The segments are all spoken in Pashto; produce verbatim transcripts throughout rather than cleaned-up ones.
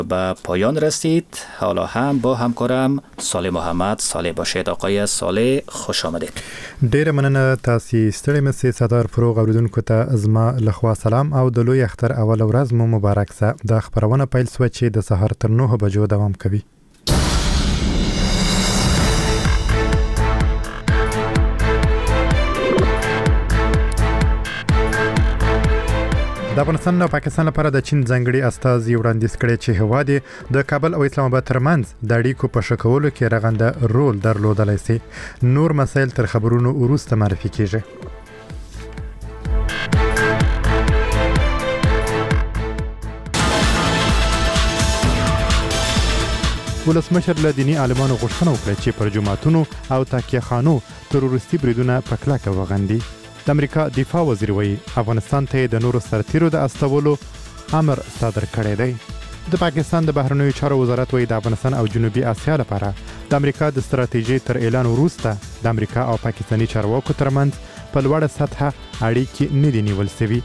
به پایان رسید. حالا هم با همکارم صالح محمد صالح باشید. آقای صالح خوش آمدید. ډیر مننه تاسو ستړي مې صدر فروغ اوریدونکو ته زما لخوا سلام او د لوی اختر اول ورځ مو مبارک سه. د خبرونه پیل سو چې د سحر تر نه بجو دوام کوي. د افغانستان او پاکستان لپاره د چین ځانګړي استازي وړاندیز کړي چې هوا د کابل او اسلام آباد ترمنځ د اړیکو په ښه کولو کې رغنده رول درلودلی شي. نور مسایل تر خبرونو وروسته معرفي کیږي. ولسمشر له دیني عالمانو غوښتنه وکړه چې پر جماعتونو او تاکیه خانو تروریستي بریدونه په کلکه وغندي. د امریکا دفاع وزیر وایي افغانستان ته د نورو سرتیرو د استولو امر صادر کړی دی. د پاکستان د بهرنیو چارو وزارت وایي د افغانستان او جنوبي اسیا لپاره د امریکا د ستراتیژۍ تر اعلان وروسته د امریکا او پاکستاني چارواکو ترمنځ په لوړه سطحه اړیکې نه دي نیول شوي.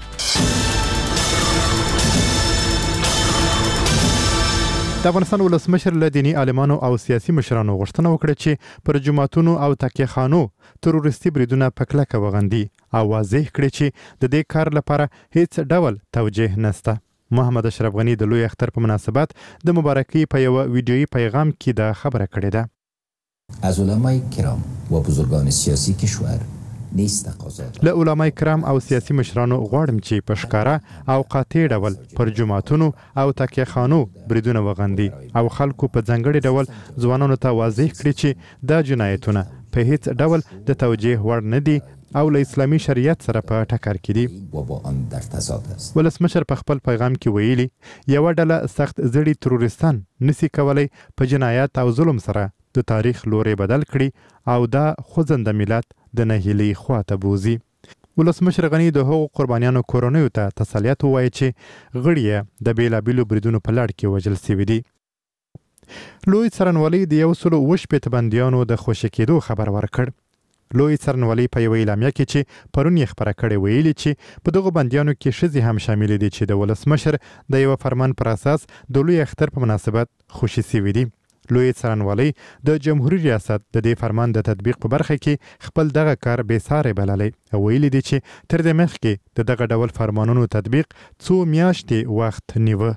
د افغانستان ولسمشر له دیني عالمانو او سیاسي مشرانو غوښتنه وکړه چې پر جماعتونو او تاکیه خانو تروریستي بریدونه په کلکه وغندي او واضح کړي چې د دې کار لپاره هیڅ ډول توجیه نشته. محمد اشرف غنی د لوی اختر په مناسبت د مبارکۍ په یو ویډیویي پیغام کې دا خبره کړې ده. از علمای کرام و بزرگان سیاسی کشور له علماء کرام او سیاسي مشرانو غواړم چې په ښکاره او قاطع ډول پر جماعتونو او تاکیه خانو بریدونه وغندي او خلکو په ځانګړي ډول ځوانانو ته واضح کړي چې دا جنایتونه په هیڅ ډول د توجیه وړ نه دي او له اسلامي شریعت سره په ټکر کې دي. ولسمشر په خپل پیغام کې ویلي یو ډله سخت زړي تروریستان نسی کولای په جنایت او ظلم سره د تاریخ لوري بدل کړي او دا خوځنده ملت د نهیلي خواته بوزي. ولسمشر غنی د هغو قربانیانو کورنیو ته تسلیت ووایي چې غړي د بیلابیلو بریدونو په لړ کې وژل شوي دي. لوی څارنوالۍ د یو سلو اووه شپېته بندیانو د خوشي کېدو خبر ورکړ. لوی څارنوالۍ په یوه اعلامیه کې چې پرون یې خبره کړې ویلي چې په دغو بندیانو کې ښځې هم شامل دي چې د ولسمشر د یو فرمان پر اساس د لوی اختر په مناسبت خوشي شوي دي. لوی څارنوالۍ د جمهوریت ریاست د دې فرمان د تطبیق په برخه کې خپل دغه کار بې ساري بللی او ویلي دي چې تر دې مخکې د دغه ډول فرمانونو تطبیق څو میاشتې وخت نیوه.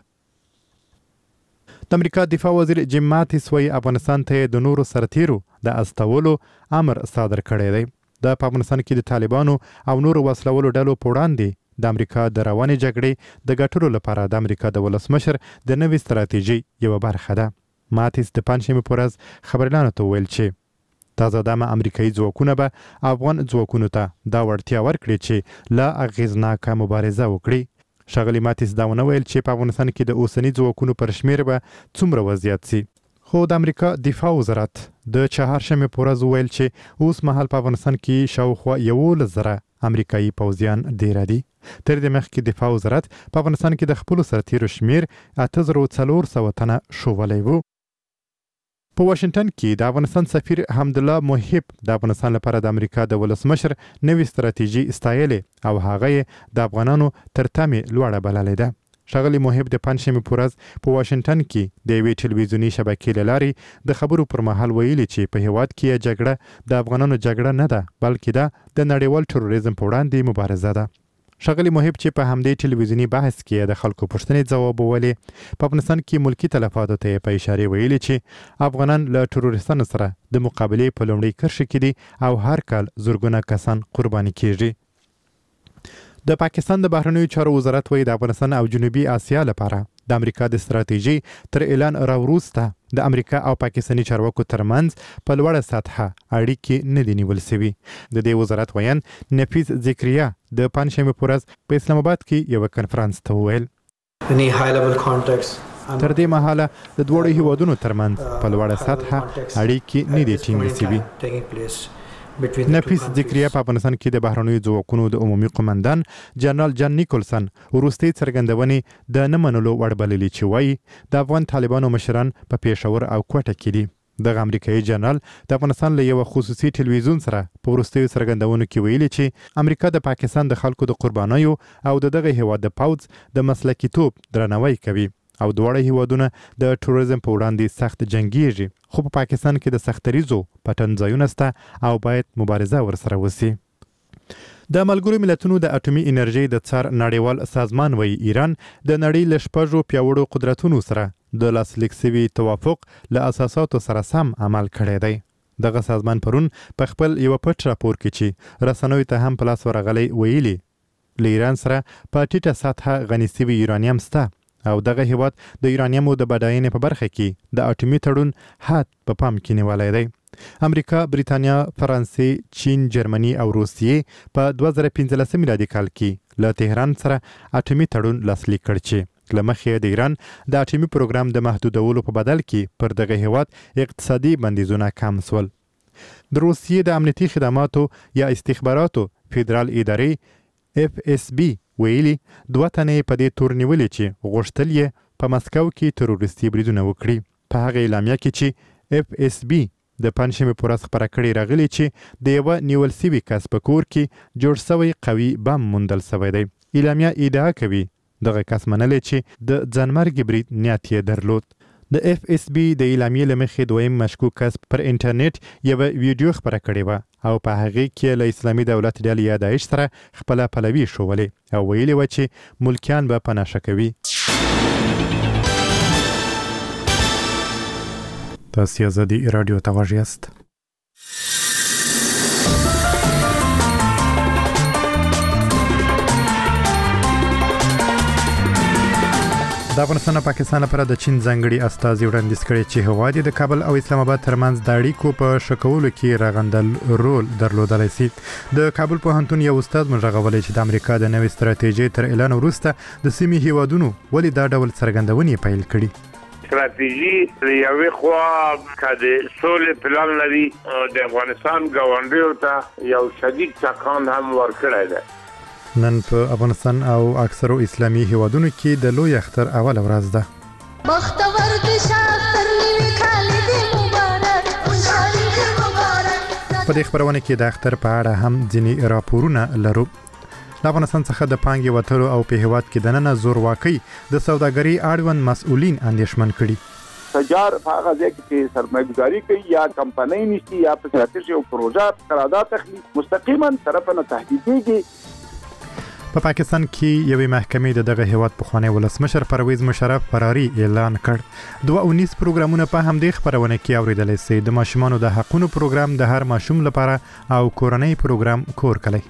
د امریکا دفاع وزیر جیم ماتیس وایي افغانستان ته د نورو سرتیرو د استولو امر صادر کړی دی. د افغانستان کې د طالبانو او نورو وسلوالو ډلو په وړاندې د امریکا د روانې جګړې د ګټلو لپاره د امریکا د ولسمشر د نوې ستراتیژۍ یوه برخه ده. ماتیس د پنجشنبې په ورځ خبریالانو ته وویل چې تازه دمه امریکایي ځواکونه به افغان ځواکونو ته دا وړتیا ورکړي چې لا اغیزناکه مبارزه وکړي. ښاغلي ماتیس دا ونه ویل چې په افغانستان کې د اوسني ځواکونو پر شمېر به څومره وضعیت سي. خو د امریکا دفاع وزارت د چهارشنبې په ورځ وویل چې اوس مهال په افغانستان کې شاوخوا یولس زره امریکایي پوځیان ډېر دي. تر دې مخکې دفاع وزارت په افغانستان کې د خپلو سرتیرو شمېر اته زره څلور سوه تنه ښوولی و. په واشنگټن کې د افغانستان سفیر حمدالله محب د افغانستان لپاره د امریکا د ولسمشر نوې ستراتیژي ستایلې او هغه یې د افغانانو تر تمې لوړه بللې ده. ښاغلي محب د پنجشنبې په ورځ په واشنګټن کې د یوې ټلویزیوني شبکې له لارې د خبرو پر مهال ویلي چې په هېواد کې جګړه د افغانانو جګړه نه ده بلکې دا د نړیوال تروریزم په وړاندې مبارزه ده. ښاغلي محب چې په همدې ټلویزیوني بحث کې د خلکو پوښتنې ځوابولې په افغانستان کې ملکي تلفاتو ته په اشاره ویلي چې افغانان له تروریستانو سره د مقابلې په لومړۍ کرښه کې دي او هر کال زرګونه کسان قرباني کیږي. د پاکستان د بهرنیو چارو وزارت وایي د افغانستان او جنوبي اسیا لپاره د امریکا د ستراتیژۍ تر اعلان راوروسته د امریکا او پاکستاني چارواکو ترمنځ په لوړه سطحه اړیکې نه دي نیول شوي. د دې وزارت ویان نفیس ذکریا د پنجشنبې په ورځ په اسلام آباد کې یو کنفرانس ته وویل تر دې مهاله د دواړو هیوادونو ترمنځ په لوړه سطحه اړیکې نه دي ټینګ شوي. نفیس ذکریا په افغانستان کې د بهرنیو ځواکونو د عمومي قومندان جنرال جان نیکولسن وروستۍ څرګندونې د نه منلو وړ بللي چې وایي د افغان طالبانو مشران په پېښور او کوټه کې دي. دغه امریکایي جنرال د افغانستان له یو خصوصي ټلویزیون سره په وروستیو څرګندونو کې ویلي چې امریکا د پاکستان د خلکو د قربانیو او د دغه هیواد د پوځ د مسلکیتوب درناوی کوي او دواړه هیوادونه د ټوریزم په وړاندې سخت جنگیږي، خو په پاکستان کې د سختریزو پټنځایونه شته او باید مبارزه ورسره وسی. د ملګرو ملتونو د اټومي انرژي د څار نړیوال سازمان وایي ایران د نړۍ له شپږو پیاوړو قدرتونو سره د لاسلیک شوي توافق له اساساتو سره سم عمل کړی دی. دغه سازمان پرون په خپل یو پټ راپور کې چې رسنیو ته هم په لاس ورغلی ویلي له ایران سره په ټیټه سطحه غني شوي یورانیم شته او دغه هیواد د یورانیمو د بډاینې په برخه کې د اټومي تړون حد په پام کې نیولی دی. امریکا، بریتانیا، فرانسې، چین، جرمني او روسیې په دوه زره پنځلس میلادي کال کې له تهران سره اټومي تړون لاسلیک کړ چې له مخې د ایران د اټومي پروګرام د محدودولو په بدل کې پر دغه هیواد اقتصادي بندیزونه کم سول. د روسیې د امنیتي خدماتو یا استخباراتو فدرال ادارې اف اس بي ویلي دوه تنې په دې تور نیولې چې غوښتل یې په مسکو کې تروریستي بریدونه وکړي. په هغه اعلامیه کې چې اف اس بي د پنځمې پر ورځ خبره کړې راغلي چې د یوه نیول سوي کس په کور کې جوړ سوی قوي بم موندل سوی دی. اعلامیه ادعا کوي دغه کس منلی چې د ځانمرګي برید نیت یې درلود. د اف اس بي د اعلامیې له مخې دویم مشکوک کس پر انټرنیټ یوه ویډیو خبره کړې وه او په هغې کې له اسلامي دولت ډلې یا داعش سره خپله پلوي ښولې او ویلې وه چې ملکیان به په نشه کوي. تاسو آزادي رادیو ته غوږ یاست. د افغانستان او پاکستان لپاره د چین ځانګړي استازي وړاندیز کړی چې هیواد د کابل او اسلام آباد ترمنځ د اړیکو په ښه کولو کې رغندل رول درلودلی سي. د کابل پوهنتون یو استاد موږ غوښتلی چې د امریکا د نوې ستراتیژۍ تر اعلان وروسته د سیمې هیوادونو ولې دا ډول څرګندونې پیل کړي. استراتیژي یوې خوا که د سولې پلان لري د افغانستان ګاونډیو ته یو شدید ټکان هم ورکړی دی. نن په افغانستان او اکثرو اسلامي هیوادونو کې د لوی اختر اوله ورځ ده. بختور د شاطر نیوي خالد مبارک خالد مبارک. په دې خبرونه کې د اختر په اړه هم ځینې راپورونه لرو. د افغانستان څخه د پانګې وتلو او په هیواد کې دننه زورواکۍ د سوداګرۍ اړوند مسؤلین اندېښمن کړي. تجار هغه ځای کې سرمایه‌ګذاري کوي یا کمپنۍ نشي یا په ستراتیژي او پروژه قرارداد تخلي مستقیما طرفنه تهدیدېږي. په پاکستان کې یوې محکمې د دغه هیواد پخوانی ولسمشر پرویز مشرف فراري اعلان کړ. دوه اونیس پروګرامونه په همدې خبرونه کې اوریدلی سي. د ماشومانو د حقونو پروګرام د هر ماشوم لپاره او کورنۍ پروګرام کور کلی.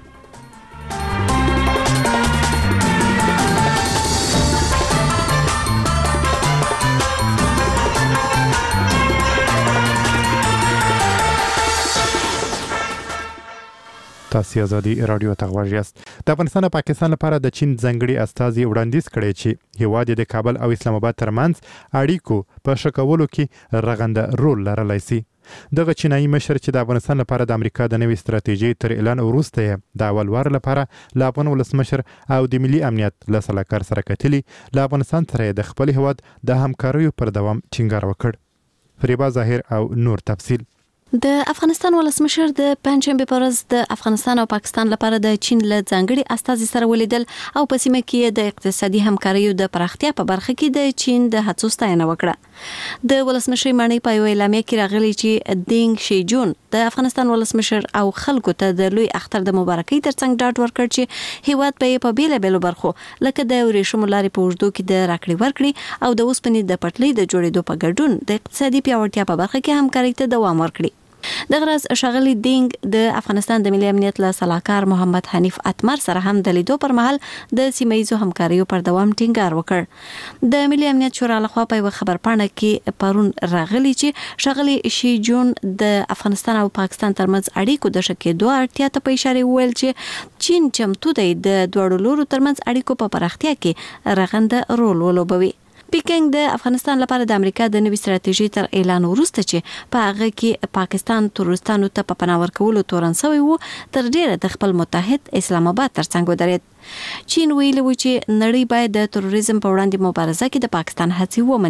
تاسو آزادي رادیو ته غوږ یاست. د افغانستان او پاکستان لپاره د چین ځانګړي استازي وړاندیز کړی چې هیواد د کابل او اسلام آباد ترمنځ اړیکو په ښه کولو کې رغنده رول لرلی سي. دغه چینایي مشر چې د افغانستان لپاره د امریکا د نوې ستراتیژۍ تر اعلان وروسته یې د اول وار لپاره له افغان ولسمشر او د ملي امنیت له سلاکار سره کتلي، له افغانستان سره یې د خپل هیواد د همکاریو پر دوام ټینګار وکړ. فریبا ظاهر او نور تفصیل. د افغانستان ولسمشر د پنځمې په ورځ د افغانستان او پاکستان لپاره د چین له ځانګړي استازي سره ولیدل او په سیمه کې د اقتصادي همکاریو د پراختیا په برخه کې د چین د هڅو ستاینه وکړه. د ولسمشر معنی په یو اعلامیه کې راغلی چې دینګ شیجون د افغانستان ولسمشر او خلکو ته د لوی اختر د مبارکۍ ترڅنګ ډاډ ورکړ چې هیواد به په بیل بیل برخو لکه د ورېښمو لارې په اوږدو کې د راکړې ورکړې او د اوسپنې د پټلۍ د جوړېدو په ګډون د اقتصادي پیاوړتیا په برخه کې همکارۍ ته دوام ورکړي. دغه ورځ ښاغلي دینګ د افغانستان د ملي امنیت له سلاکار محمد حنیف اتمر سره هم د لیدو پر مهال د سیمه‌ییزو همکاریو پر دوام ټینګار وکړ. د ملي امنیت شورا لخوا په یوه خبرپاڼه کې پرون راغلی چې ښاغلي شي جون د افغانستان او پاکستان ترمنځ اړیکو د ښه کېدو اړتیا ته په اشاره وویل چې چین چمتو دی د دواړو لورو ترمنځ اړیکو په پراختیا کې رغنده رول ولوبوي. پیکنګ د افغانستان لپاره د امریکا د نوې ستراتیژۍ تر اعلان وروسته چې په هغه کې پاکستان تروریستانو ته په پناه ورکولو تورن شوی و، تر ډیره د خپل متحد اسلام آباد ترڅنګ ودرېد. چین ویلي و چې نړۍ باید د تروریزم په وړاندې مبارزه کې د پاکستان هڅې ومني.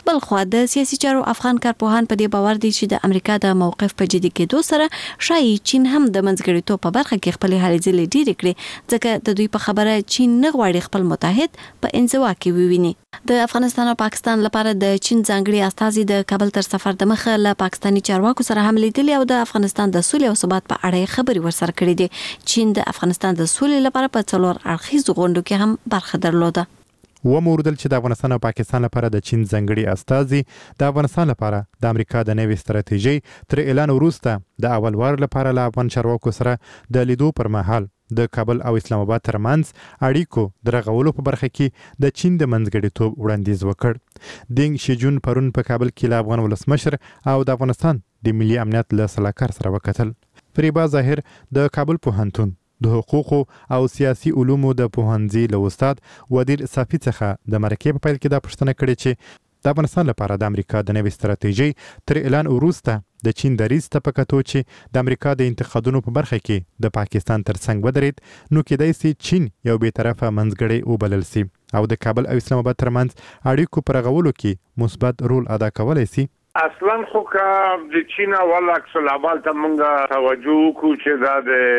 بل خو د سیاسي چارو افغان کارپوهان په دې باور دي چې د امریکا د موقف په جدي کېدو سره شایي چین هم د منځګړیتوب په برخه کې خپل هلې ځلې ډېرې کړي، ځکه د دوی په خبره چین نه غواړي خپل متحد په انزوا کې وویني. د افغانستان او پاکستان لپاره د چین ځانګړي استازي د کابل تر سفر د مخه له پاکستاني چارواکو سره هم لیدلي او د افغانستان د سولې او ثبات په اړه خبرې ورسره کړې دي. چین د افغانستان د سولې لپاره په څلور اړخیزو غونډو کې هم برخه درلوده. و موردل چې د افغانستان او پاکستان لپاره د چین ځانګړي استازي د افغانستان لپاره د امریکا د نوې ستراتیژي تر اعلان وروسته د اول وار لپاره له افغان چارواکو سره د لیدو پر مهال د کابل او اسلام آباد ترمنځ اړیکو د رغولو په برخه کې د چین د منځګړیتوب وړاندیز وکړ. دینګ شیجون پرون په کابل کې له افغان ولسمشر او د افغانستان د ملي امنیت له سلاکار سره وکتل. فریبا ظاهر د کابل پوهنتون د حقوقو او سیاسي علومو د پوهنځي له استاد ودیر صافي څخه د مرکې په پیل کې دا پوښتنه کړې چې د افغانستان لپاره د امریکا د نوې ستراتیژي تر اعلان وروسته د چین دریځ ته په کتو چې د امریکا د انتقادونو په برخه کې د پاکستان ترڅنګ ودرېد، نو کېدای سي چین یو بې طرفه منځګړی وبلل سي او د کابل او اسلام آباد ترمنځ اړیکو پر رغولو کې مثبت رول ادا کولی سي. اصلا خو که د چین اول عکس العمل ته موږ توجه وکړو چې دا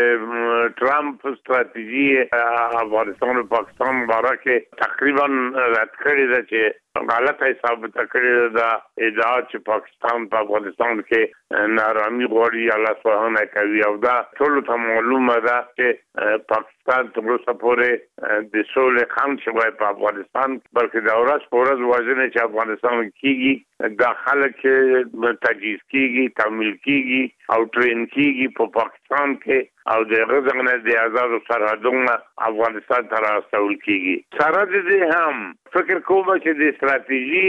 د ټرامپ ستراتیژي افغانستان او پاکستان باره کې تقریبا رد کړې ده چې غلطه ثابته کړې ده ادعا چې پاکستان په افغانستان کې نارامي غواړي یا لاسوهنه کوي، او دا ټولو ته معلومه ده چې پاکستان تر اوسه پورې د سولې خنډ شوی په افغانستان، بلکې د ورځ په ورځ وژنې چې افغانستان کېږي دا خلک تجهیز کېږي، تعمیل کېږي او ټرین کېږي په پاکستان کې او د غزنه د آزادو سرحدونو افغانستان ته راستول کېږي. سره دې هم فکر کوم چې د ستراتیژي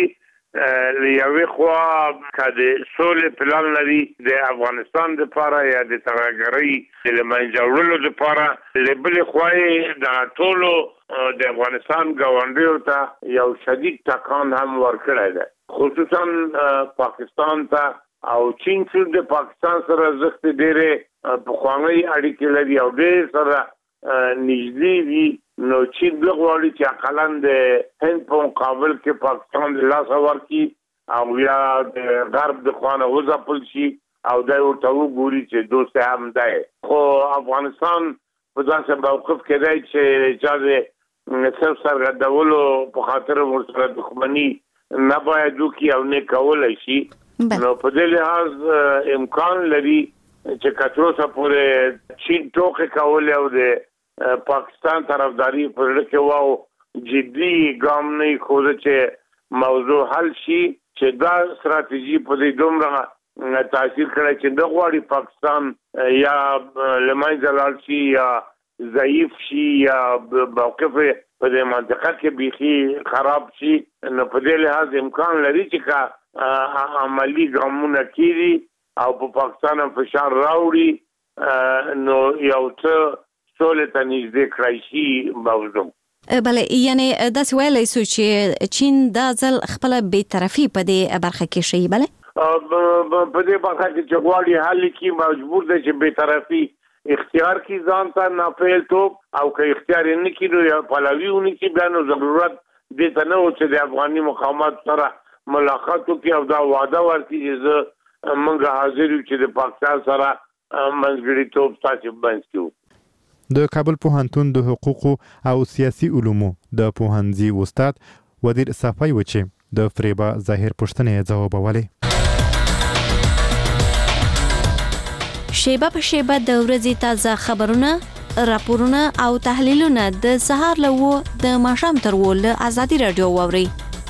یوې خوا که د سولې پلان لري د افغانستان لپاره یا د ترهګرۍ د له منځه وړلو لپاره، له بلې خوا یې د ټولو د افغانستان ګاونډیو ته یو شدید ټکان هم ورکړی دی، خصوصا پاکستان ته. او چین چې د پاکستان سره زښت ډېرې پخوانۍ اړیکې لري او ډېر سره نږدې دي، نو چین دا غواړي چې اقلا د هند په مقابل کې پاکستان د لاسه ورکړي او یا د غرب د خوا نه وځپل شي او دی ورته وګوري چې دوست هم دی. خو افغانستان په داسې موقف کې دی چې چا د صرف سرګردولو په خاطر ورسره دښمني نه باید وکړي او نه کولی شي. نو په دې لحاظ امکان لري چې که تر اوسه پورې چین ټوکې کولې او د پاکستان طرفداري په زړه کې وه جدي ګام نه یې ښوده چې موضوع حل شي، چې دا ستراتیژي په دې دومره تاثیر کړی چې نه غواړي پاکستان یا له منځه لاړ شي یا ضعیف شي یا موقف په دې منطقه کې بیخي خراب شي. نو په دې لحاظ امکان لري چې که عملی ګامونه کېږي او په پاکستان هم فشار راوړي نو یو څه سولې ته نږدې کړی شي موضوع. بله، یعنی داسې ویلی سو چې چین دا ځل خپله بېطرفي په دې برخه کې ښیي. بله، په دې برخه کې چې غواړي حل کړي مجبور دی چې بېطرفي اختیار کړي ځان ته ناپیلتوب، او که اختیار یې نه کړي نو یا پلوي ونه کړي بیا نو ضرورت دې ته نه و چې د افغاني مقامات سره ملاقات وکړي او دا وعده ورکړي چې زه موږ حاضر یو چې د پاکستان سره منځګړیتوب ستاسې منځ کې وکړو. د کابل پوهنتون د حقوقو او سیاسي علومو د پوهنځي استاد ودیر صافی و چې د فریبا ظاهر پوښتنې ځوابولې. شیبه په شیبه د ورځې تازه خبرونه، راپورونه او تحلیلونه د سهار له اوه د ماښام تر اوه له ازادي راډیو واورئ.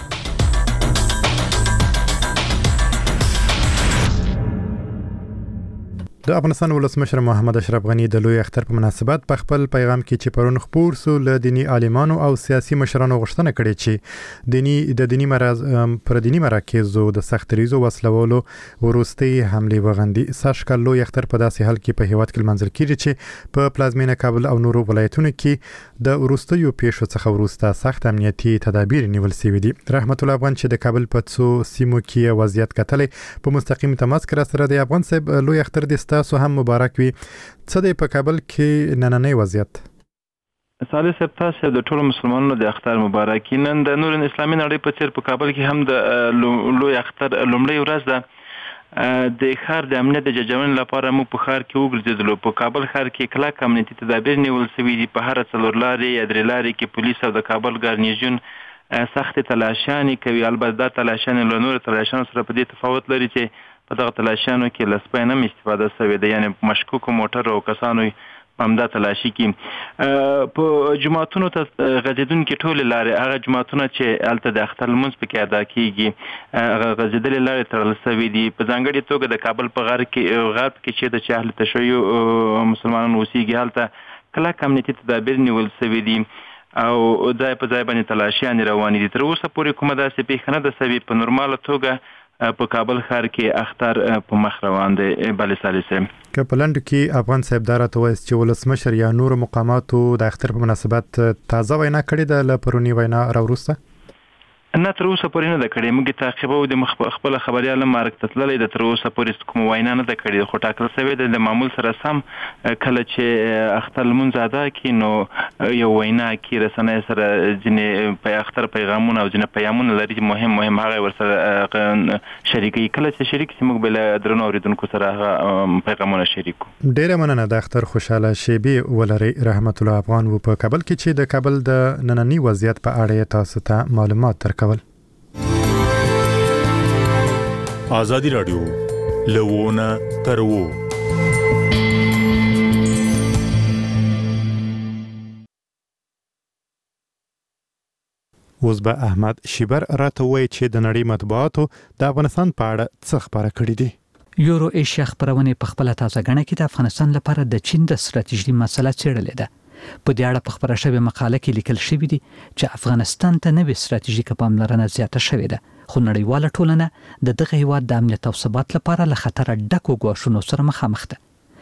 د افغانستان ولسمشر محمد اشرف غنی د لوی اختر په مناسبت په خپل پیغام کې چې پرون خپور سو له دینی عالمانو او سیاسي مشرانو غوښتنه کړې چې دینی د دینی مرز پر دینی مراکزو د سختریزو وسلوالو ورستي حمله وغندي ساشکل لوی اختر په داسې حال کې په هیواد کې منځل کیږي چې په پلازمینه کابل او نورو ولایتونو کې د ورستیو پیښو څخه ورسته سخت امنیتي تدابیر نیول شوي دي. رحمت الله افغان چې د کابل په څو سیمو کې وضعیت کتلې په مستقیم تماس کې سره د افغان صاحب لوی اختر د تاسو هم مبارک وي. څه دی په کابل کې نننۍ وضعیت؟ صالح صاحب تاسو د ټولو مسلمانانو د اختر مبارک. نن د نور اسلامي نړۍ په څیر په کابل کې هم د لوی اختر لومړی ورځ ده. د ښار د امنیت د جوړونې لپاره موږ په ښار کې وګرځېدلو. په کابل ښار کې کلک امنیتي تدابیر نیول شوي دي. په هره څلور لارې یا درې لارې کې پولیس او د کابل ګارنیزیون سخت تلاشیانې کوي. البته دا تلاشیانې له نورو تلاشیانو سره په دې تفاوت لري چې په دغه تلاشیانو کې له سپۍ نه استفاده شوې ده، یعنې مشکوکو موټرو او کسانو همدا تلاشي کې. په جماعتونو ته غځېدونکي ټولې لارې، هغه جماعتونه چې هلته د اختر لمونځ پکې ادا کېږي، هغه غځېدلې لارې تړل شوي دي. په ځانګړې توګه د کابل په غرب کې غرب کې چې د چې اهل تشیع مسلمانان اوسېږي، هلته کلک امنیتي تدابیر نیول شوي دي او ځای په ځای باندې تلاشیانې روانې دي. تر اوسه پورې کومه داسې پېښه نه ده شوې. په نورماله توګه په کابل ښار کې اختر په مخ روان دی. بله صالح صاحب، که په لنډو کې افغان صاحب دا راته وایي چې ولسمشر یا نورو مقاماتو د اختر په مناسبت تازه وینا کړې ده له پرونی وینا راوروسته؟ نه، تر اوسه پورې نه ده کړې. موږ تعقیبو د خپله خبریال مرګ ته تللی ده. تر اوسه پورې کومه وینا نه ده کړې، خو ټاکل شوې ده د معمول سره سم کله چې اختر لمونځ ادا کړي نو یو وینا کې رسنۍ سره ځینې په اختر پیغامونه او ځینې پیغامونه لري مهم مهم هغه ورسره شریکوي. کله چې شریک شي موږ به له درنو اورېدونکو سره هغه پیغامونه شریکو. ډېره مننه. د اختر خوشحاله شیبې ولرئ. رحمت الله افغان و په کابل کې چې د کابل د ننني وضعیت په اړه تاسو ته معلومات درکول. آزادی رادیو لوونه ترو. اوس به احمد شیبر راته وایي چې د نړۍ مطبوعاتو د افغانستان په اړه څه خبره کړې دي. یورو ایشیا خبرونه په خپل تازه غنه کې د افغانستان لپاره د چین د ستراتیژي مسله څېړلې ده. په دې اړه په خبره شوې مقاله کې لیکل شوی دی چې افغانستان ته نوې ستراتیژیکه پاملرنه زیاته شوې ده، خو نړیواله ټولنه د دغه هیواد د امنیت او ثبات لپاره له خطر ډکو ګواښونو سره مخامخ ده.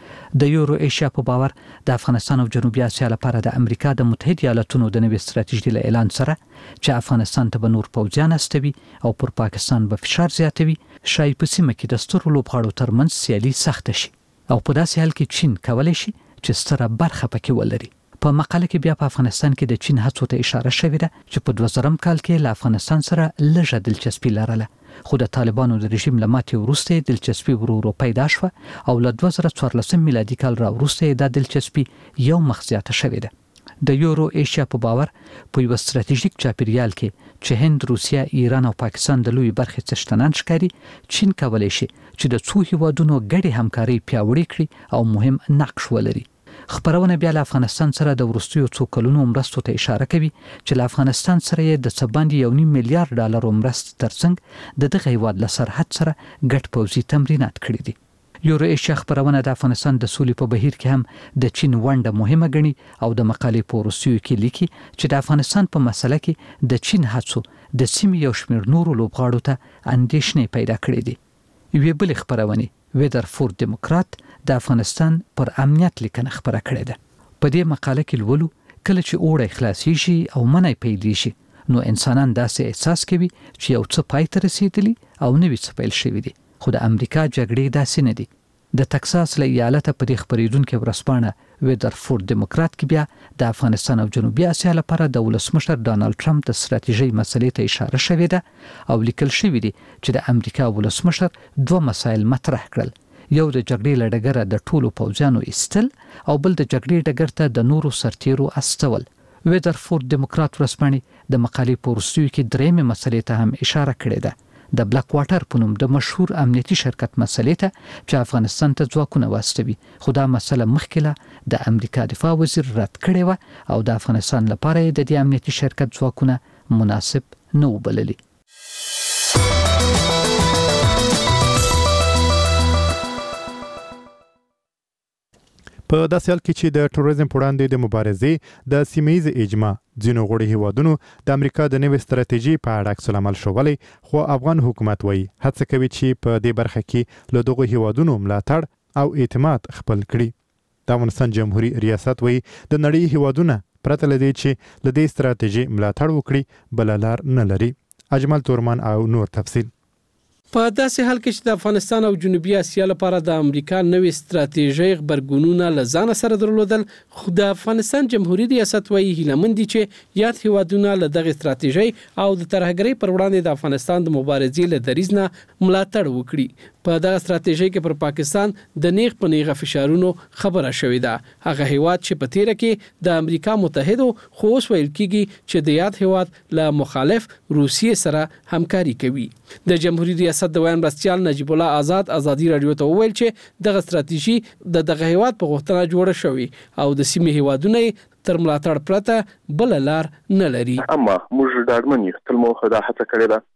د یورو ایشیا په باور د افغانستان او جنوبي اسیا لپاره د امریکا د متحده ایالاتونو د نوې ستراتیژي له اعلان سره چې افغانستان ته به نور پوځیان استوي او پر پاکستان به فشار زیاتوي، شاید په سیمه کې د سترو لوبغاړو ترمنځ سیالي سخته شي او په داسې حال کې چین کولی شي چې ستره برخه پکې ولري. په مقاله کې بیا په افغانستان کې د چین هڅو ته اشاره شوې ده چې په دوه زرم کال کې له افغانستان سره لږه دلچسپي لرله، خو د طالبانو د رژیم له ماتې وروسته دلچسپي ورو ورو پیدا شوه او له دوه زره څوارلسم میلادي کال راوروسته دا دلچسپي یو مخ زیاته شوې ده. د یورو ایشیا په باور په یو ستراتیژیک چاپیریال کې چې هند، روسیه، ایران او پاکستان د لوی برخې څښتنان ښکاري، چین کولی شي چې د څو هیوادونو ګډې همکاري پیاوړې کړي او مهم نقش ولري. خبرونه بیا له افغانستان سره د وروستیو څو کلونو مرستو ته اشاره کوي چې له افغانستان سره یې د څه باندې یو نیم میلیارډ ډالرو مرستې ترڅنګ د دغه هیواد له سرحد سره ګډ پوځي تمرینات کړي دي. یورو ایشیا خبرونه د افغانستان د سولې په بهیر کې هم د چین ونډه مهمه ګڼي او د مقالې په وروستیو کې لیکي چې د افغانستان په مسله کې د چین هڅو د سیمې یو شمېر نورو لوبغاړو ته اندېښنې پیدا کړې دي. یوې بلې خبرونې ویدرفورد ډیموکرات د افغانستان پر امنیت لیکنه خبره کړې ده. په دې مقاله کې لولو کله چې اوړی خلاصیږي او منی پیلېږي نو انسانان داسې احساس کوي چې یو څه پای ته رسېدلي او نوي څه پیل شوي دي، خو د امریکا جګړې داسې نه دي. د تکساس له ایالته په دې خبرېدونکې ورځپاڼه ویدرفورد ډیموکرات کې بیا د افغانستان او جنوبي اسیا لپاره د ولسمشر ډانلډ ټرمپ د ستراتیژۍ مسلې ته اشاره شوې ده او لیکل شوي دي چې د امریکا ولسمشر دوه مسایل مطرح کړل، یو د جګړې له ډګره د ټولو پوځیانو ایستل او بل د جګړې ډګر ته د نورو سرتیرو استول. ویدرفورد ډیموکرات ورځپاڼې د مقالې په وروستیو کې درېیمې مسلې ته هم اشاره کړې ده، د بلک واټر په نوم د مشهور امنیتي شرکت مسلې ته چې افغانستان ته ځواکونه واستوي، خو دا مسله مخکې له د امریکا دفاع وزیر رد کړې وه او د افغانستان لپاره یې د دې امنیتي شرکت ځواکونه مناسب نه وبللي. په داسې حال کې چې د ټوریزم په وړاندې د مبارزې د سیمه‌ییز اجماع ځینو غړي هیوادونو د امریکا د نوې ستراتیژي په اړه عکس العمل ښوولی، خو افغان حکومت وایي هڅه کوي چې په دې برخه کې له دغو هیوادونو ملاتړ او اعتماد خپل کړي. د افغانستان جمهوریت ریاست وایي د نړۍ هیوادونه پرته له دې چې له دې ستراتیژي ملاتړ وکړي بله لار نه لري. اجمل تورمان او نور تفصیل. په داسې حال کې چې د افغانستان او جنوبي اسیا لپاره د امریکا نوې ستراتیژي خبرګونونه لزان سره درلودل، خو د افغانستان جمهوریت ریاست وايي هیلمن دي چې یاد هیوادونه له دغه ستراتیژي او د ترهګرۍ پر وړاندې د افغانستان د مبارزې له دریځ نه ملاتړ وکړي. په دغه ستراتیژي کې پر پاکستان د نیغ په نیغه فشارونو خبره شوې ده. هغه هیواد چې په تیره کې د امریکا متحدو خو اوس ویل کیږي چې د یاد هیواد له مخالف روسیې سره همکاري کوي. د جمهوریت ریاست د ویان مرستیال نجیب الله آزاد ازادي رادیو ته وویل چې دغه ستراتیژي د دغه هیواد په غوښتنه جوړه شوې او د سیمې هیوادونه تر ملاتړ پرته بل لار نه لري. اما موږ ډاډمن یو تل مو دا هڅه کړې ده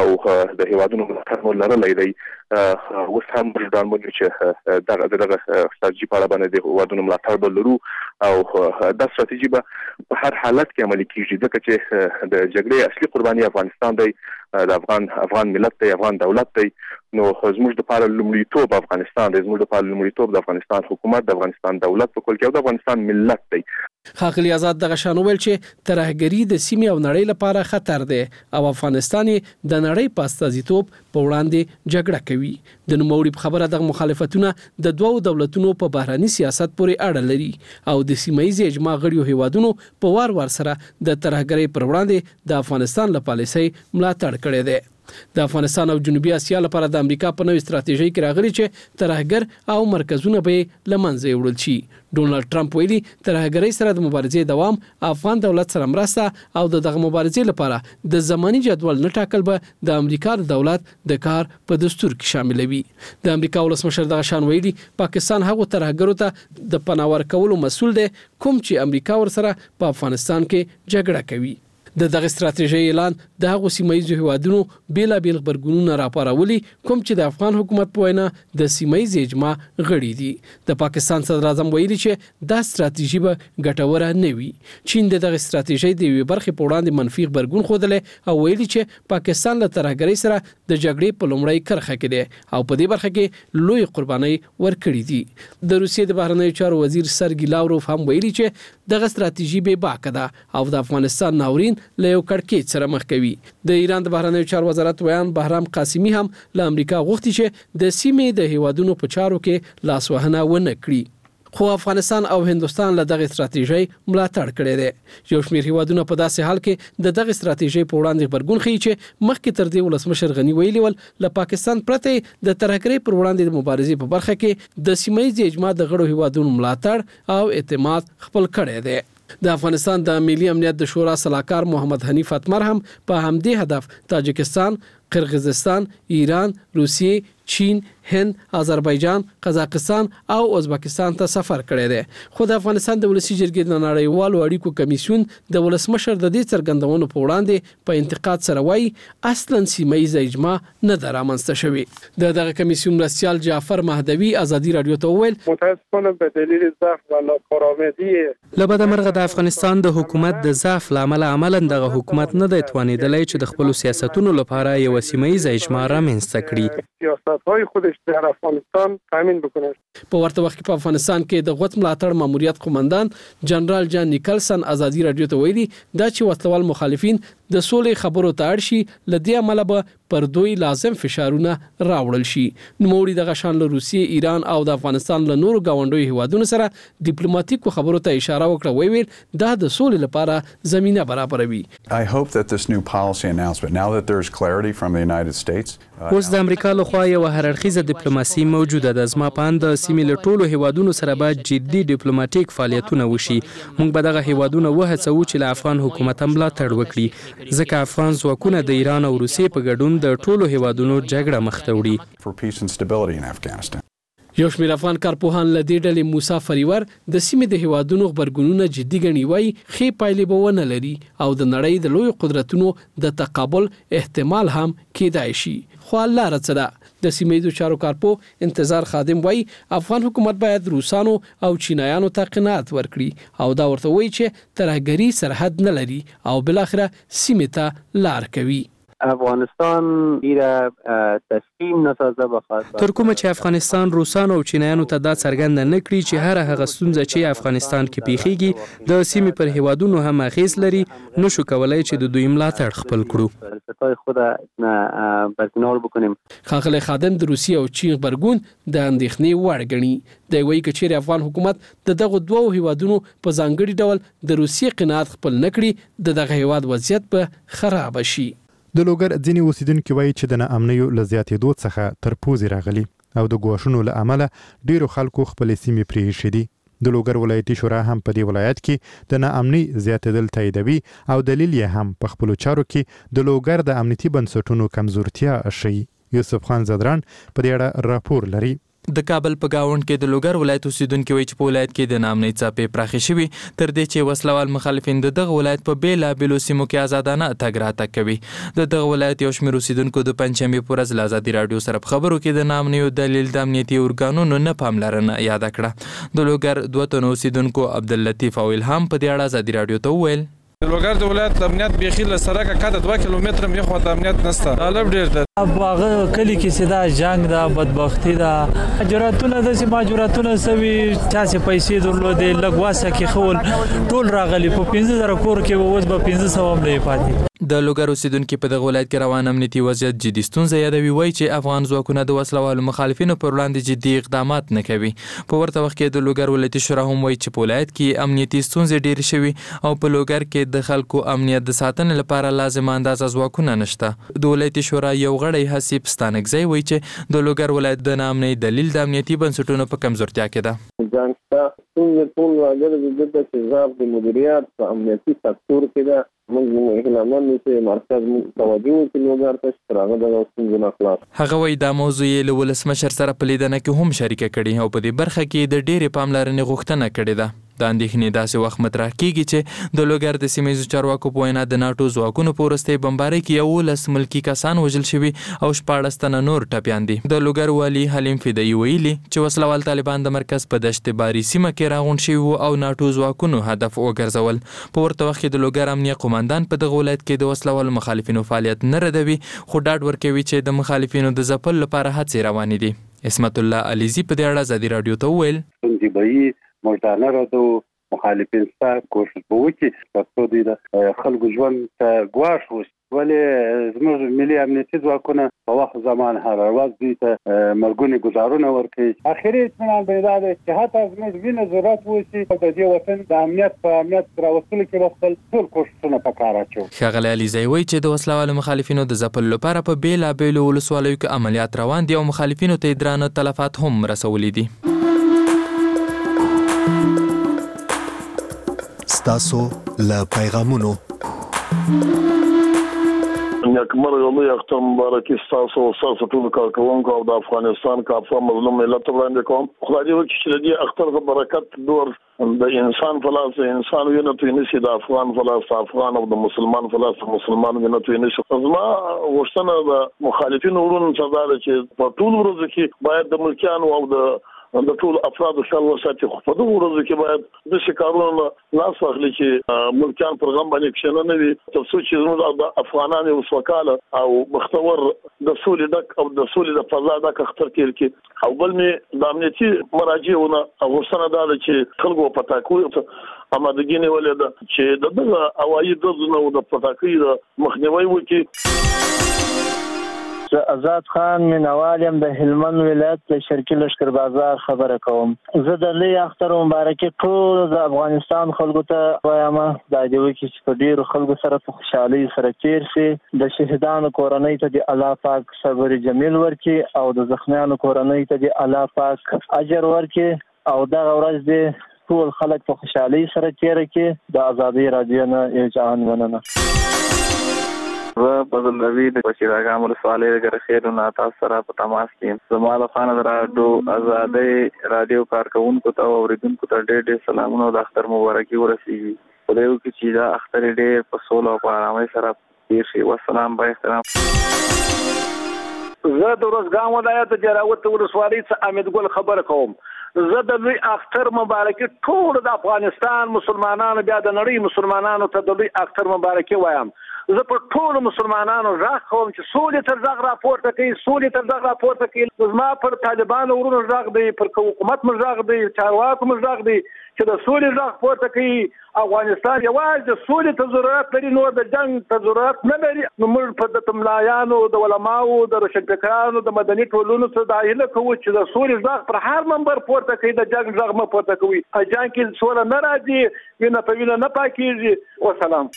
او د هیوادونو ملاتړ مو لرلای دی. اوس هم موږ ډاډمن یو چې دغه دغه ستراتیژي په اړه باندې د هیوادونو ملاتړ به لرو او دا ستراتیژي به په هر حالت کې عملي کیږي ځکه چې د جګړې اصلي قرباني افغانستان دی، د افغان افغان ملت دی، افغان دولت دی. نو زموږ د پاره لومړیتوب افغانستان دی، زموږ د پاره لومړیتوب د افغانستان حکومت، د افغانستان دولت په کول کې او د افغانستان ملت دی. ښاغلي آزاد دغه شان ویل چې ترهګري د سیمې او نړۍ لپاره خطر دی او افغانستان د نړۍ په استازیتوب په وړاندې جګړه کوي. د نوموړي په خبره د مخالفتونه د دوو دولتونو په بهراني سیاست پورې اړه لري او د سیمایي اجماع غړیو هیوادونو په وار وار سره د ترهګرۍ پر وړاندې د افغانستان له پالیسۍ ملاتړ کړی دی. د افغانستان او جنوبي اسیا لپاره د امریکا په نوې ستراتیژي کې راغلي چې ترهګر او مرکزونه به لمنځه وړل شي. ډونالد ټرمپ ویلي ترهګرۍ سره د مبارزې دوام، افغان دولت سره مرسته او د دغه مبارزې لپاره د زماني جدول نه ټاکل به د امریکا د دولت د کار په دستور کې شاملوي. د امریکا ولسمشر دغه شان ویلي پاکستان هغه ترهګرو ته د پناه ورکولو مسؤل دی کوم چې امریکا ورسره په افغانستان کې جګړه کوي. د دغه ستراتیژي اعلان د هغو سیمایي هیوادونو بیلابیل خبرګونونه راپارولي کوم چې د افغان حکومت په وینا د سیمایي اجماع غړي دي. د پاکستان صدر اعظم ویلي چې دا ستراتیژي به ګټوره نه وي. چین د دغه ستراتیژي د یوې برخې په وړاندې منفي خبرګون خوده او ویلي چې پاکستان له ترهګرۍ سره د جګړې په لومړۍ کرخه کې دی او په دې برخه کې لوی قرباني ورکړي دي. د روسیې د بهرنیو چارو وزیر سرګي لاوروف هم ویلي چې دغه ستراتیژي به باکه ده او د افغانستان ناورین له یو کړکېچ سره مخ کوي. د ایران د بهرنیو چارو وزارت ویان بهرام قاسمي هم له امریکا غوښتي چې د سیمې د هیوادونو په چارو کې لاسوهنه ونه کړي. خو افغانستان او هندستان له دغه ستراتیژي ملاتړ کړی دی. یو شمېر هیوادونه په داسې حال کې د دغه ستراتیژي په وړاندې خبرګون ښیي چې مخکې تر دې ولسمشر غني ویلي ول له پاکستان پرته د ترهګرۍ پر وړاندې د مبارزې په برخه کې د سیمایي اجماع د غړو هیوادونو ملاتړ او اعتماد خپل کړی دی. د افغانستان د ملي امنیت د شورا سلاکار محمد حنیف اتمر هم په همدې هدف تاجکستان، قرغیزستان، ایران، روسیې، چین، هند، آذربایجان، قزاقستان او ازبکستان ته سفر کړی دی. خو د افغانستان د ولسی جرګې د نړیوالو اړیکو کمیسیون د ولسمشر د دې څرګندونو په وړاندې په انتقاد سره وایي اصلا سیمایي اجماع نه ده رامنځته شوې. د دغه کمیسیون مرستیال جعفر مهدوي ازادي رادیو ته وویل متاسفانه به دلیل ضعف و ناکارآمدی لبد مرغه د افغانستان د حکومت د ضعف لامل عملاً دغه حکومت نه دی توانیدلی چې د خپل سیاستونو لپاره یو سیمایي اجماع رامنځته کړي. سیاست‌های خودش در افغانستان تامین بکنه. په ورته وخت کې په افغانستان کې د غوت ملاتړ ماموریت قومندان جنرال جان نیکلسن ازادي رادیو ته ویلي دا چې وسلوال مخالفین د سولې خبرو ته اړ شي لدې عمله به پر دوی لازم فشارونه راوړل شي. نوموړي دغه شان له روسیې، ایران او د افغانستان له نورو گاونډیو هیوادونو سره ډیپلوماټیکو خبرو ته اشاره وکړه. ویل دا د سولې لپاره زمينه برابروي. I hope that this new policy announcement, now that there is clarity from the United States, اوس د امریکا لخوا یو هررخیزه ډیپلوماسي موجوده ده. زما په اند د سیمې له ټولو هیوادونو سره باید جدي ډیپلوماټیک فعالیتونه وشي. موږ به دغه هیوادونه وهڅوو چې له افغان حکومت ملاتړ وکړي ځکه افغان ځواکونه د ایران او روسیې په ګډون د ټولو هیوادونو جګړه مخ ته وړي. for peace and stability in Afghanistan. یو شمېر افغان کارپوهان له دې ډلې موسی فریور د سیمې د هیوادونو خبرګونونه جدي ګڼي. وایي ښې پایلې به ونه لري او د نړۍ د لوی قدرتونو د تقابل احتمال هم کېدای شي. خو الله رڅه ده. د سیمې چارو کارپو انتظار خادم وایي افغان حکومت باید روسانو او چینایانو ته قناعت ورکړي او دا ورته وایي چې ترهګري سرحد نه لري او بل اخره سیمې ته لار کوي. افغانستان ایره تسلیم نسازه بخواد تر کومه چې افغانستان روسانو او چینایانو ته دا څرګنده نه کړي چې هر هغه ستونزه چې افغانستان کې پیښیږي د سیمې پر هیوادونو هم اغیز لري، نشو کولای چې د دوی ملاتړ خپل کړو. ستای خود برکنار بکنیم. ښاغلی خادم د روسیې او چین غبرګون د اندېښنې وړ ګڼي. دی وایي که چیرې افغان حکومت د دغو دوو هیوادونو په ځانګړي ډول د روسیې قناعت خپل نه کړي، د دغه هیواد وضعیت به خراب شي. د لوګر ځینې اوسیدونکي وایي چې د ناامنیو له زیاتېدو څخه تر پوزې راغلي او د ګواښونو له امله ډیرو خلکو خپلې سیمې پرېښې دي. د لوګر ولایتي شورا هم په دې ولایت کې د ناامنۍ زیاتېدل تاییدوي او دلیل یې هم په خپلو چارو کې د لوګر د امنیتي بنسټونو کمزورتیا ښیي. یوسف خان زدران په دې اړه راپور لري. د کابل په گاوند کې د لوګر ولایت اوسیدونکو وایي چې په ولایت کې د ناامنۍ څپې پراخې شوي، تر دې چې وسلوال مخالفین د دغه ولایت په بیلابیلو سیمو کې آزادانه تګ راتګ کوي. د دغه ولایت یو شمېر اوسیدونکو د پنجشنبې په ورځ له ازادي راډیو سره په خبرو کې د ناامنیو دلیل د امنیتي ارګانونو نه پاملرنه یاده کړه. د لوګر دوه تنو اوسیدونکو عبداللطیف او الهام په دې اړه ازادي راډیو ته وویل لوګر د ولایت د امنیت بیخي له سرکه کده دوه کیلومتره مې خو د امنیت نشته. طالب ډیر ده. هغه کلی کې سیدا جنگ ده، بدبختی ده، جرأتونه د سیمه جرأتونه سوي چا سي پیسې درلودې لګواسه کې خول ټول راغلي په پنځه زره کور کې ووز به پنځه سو هم نه پاتې. د لوګر اوسیدونکو په دغه ولایت کې روان امنیتي وضعیت جدي ستونزه یادوي. وایي چې افغان ځواکونه د وسلوالو مخالفینو پر وړاندې جدي اقدامات نه کوي. په ورته وخت کې د لوګر ولایتي شورا هم وایي چې په ولایت کې امنیتي ستونزې ډېرې شوي او په لوګر کې د خلکو امنیت د ساتنې لپاره لازم اندازه ځواکونه نشته. د ولایتي شورا یو غړی حسیب ستانکزی وایي چې د لوګر ولایت د ناامنۍ دلیل د امنیتي بنسټونو په کمزورتیا کې ده. ځانته څنګه ټول راغلي د دې تجربه د مدیریت په امنیتي سکتور کې ده. موږ هیلهمن یو چې مرکز موږ توجه وکړي لوګر ته چې راغله د ستونزو نه خلاص. هغه وایي دا موضوع یې له ولسمشر سره په لیدنه کې هم شریکه کړې او په دې برخه کې د ډېرې پاملرنې غوښتنه کړې ده. د اندېښنې داسې وخت مطرح کیږي چې د لوګر د سیمه ییزو چارواکو په وینا د ناټو ځواکونو په وروستۍ بمبارۍ کې یولس ملکي کسان وژل شوي او شپاړس تنه نور ټپیان دي. د لوګر والي حلیم فدایي ویلي چې وسلوال طالبان د مرکز په دشت باري سیمه کې راغونډ شوي او ناټو ځواکونو هدف وګرځول. په ورته وخت کې د لوګر امنیه قوماندان په دغه ولایت کې د وسلوالو مخالفینو فعالیت نه ردوي، خو ډاډ ورکوي چې د مخالفینو د ځپلو لپاره هڅې روانې دي. اسمت الله علیزي په دې اړه ازادي راډیو ته وویل ځنځیبایي ملتانه راته مخالفین سره کوشش وکړي ترڅو د خلکو ژوند ته ګواښ وشي. ولې زموږ ملي امنیتي ځواکونه په وخت زمان هر ورځ دوی ته مرګونې ګزارونه ورکوي. اخري اطمینان به دا دی چې حتی زموږ وینه ضرورت وشي د دې وطن د امنیت په امنیت راوستلو کې به خپل ټول کوښښونه په کار اچوو. ښاغلی علیزی وایي چې د وسلوالو مخالفینو د ځپلو لپاره په بېلابېلو ولسوالیو کې عملیات روان دي او مخالفینو ته یې درانه تلفات هم رسولي دي. ستاسو له پیغامونو نیکمر لوی اختر مبارکي ستاسو او ستاسو ټول کارکوونکو او د افغانستان کافه مظلوم ملت وړاندې کوم. خدای دې وکړي چې د دې اختر په برکت دور د انسان په لاس انسان وینه توی نشي، د افغان په لاس افغان او د مسلمان په لاس مسلمان وینه توی نشي. زما غوښتنه د مخالفینو ورونو څخه ده چې په ټول ورځ کې باید د ملکیانو او د د ټول افرادو خیال وساتي. خو په دغه ورځو کې باید د شکارونو لاس واخلي چې ملکیان پر غم باندې کښېنه نه وي، تر څو چې زموږ د افغانان یو سوکاله او بختور د سولې ډک او د سولې د فضا ډک اختر تېر کړي. او بل مې د امنیتي مراجعونه غوښتنه دا ده چې خلکو په پټاکیو امادګي نیولې ده چې د دغه هوایي ډزو نه د پټاکۍ د مخنیوي وکړي. آزاد خان مینوال یم د هلمند ولایت د شرقي لشکر بازار خبره کوم. زه د لوی اختر مبارکي ټول د افغانستان خلکو ته وایم دا دی چې په ډیرو خلکو سره په خوشحالي سره تیر شي. د شهیدانو کورنۍ ته د الله پاک صبر جمیل ورکړي او د زخمیانو کورنۍ ته د الله پاک اجر ورکړي او دغه ورځ دې ټول خلک په خوشحالي سره تیر کړي. د ازادي راډیو نه یو جهان مننه. زه فضل روي د بشیر اګام ولسوالۍ د ګرخیرو تاسو سره په تماس کې یم. زما له خانه د راډیو ازادۍ راډیو کارکوونکو ته او اورېدونکو ته ډېر ډېر سلامونه او د اختر مبارکي ورسېږي. خدای وکړي چې دا اختر ډېر په سوله او په ارامۍ سره تېر شي. والسلام با احترام. زه د روزګان ولایت د جراوت ولسوالۍ څخه امید ګل خبره کوم. زه د لوی اختر مبارکي ټول د افغانستان مسلمانانو بیا د نړۍ مسلمانانو ته د لوی اختر مبارکي وایم. زه په ټولو مسلمانانو غږ کوم چې سولې تر غږ راپورته کوي سولې تر غږ راپورته کوي زما پر طالبانو ورونو غږ دی پر حکومت مو غږ دی چارواکو مو غږ دی چې د سولې غږ پورته کوي افغانستان یوازې د سولې ته ضرورت لري نو د جنگ ته ضرورت نه لري نو موږ په د تملایانو د علماو د روشنفکرانو د مدني ټولنو څخه د هیله کوو چې د سولې غږ پر هر منبر پورته کوي د جنگ غږ مو پورته کوي اجان کې سوله نه راځي وینه په وینه نه پاکيږي والسلام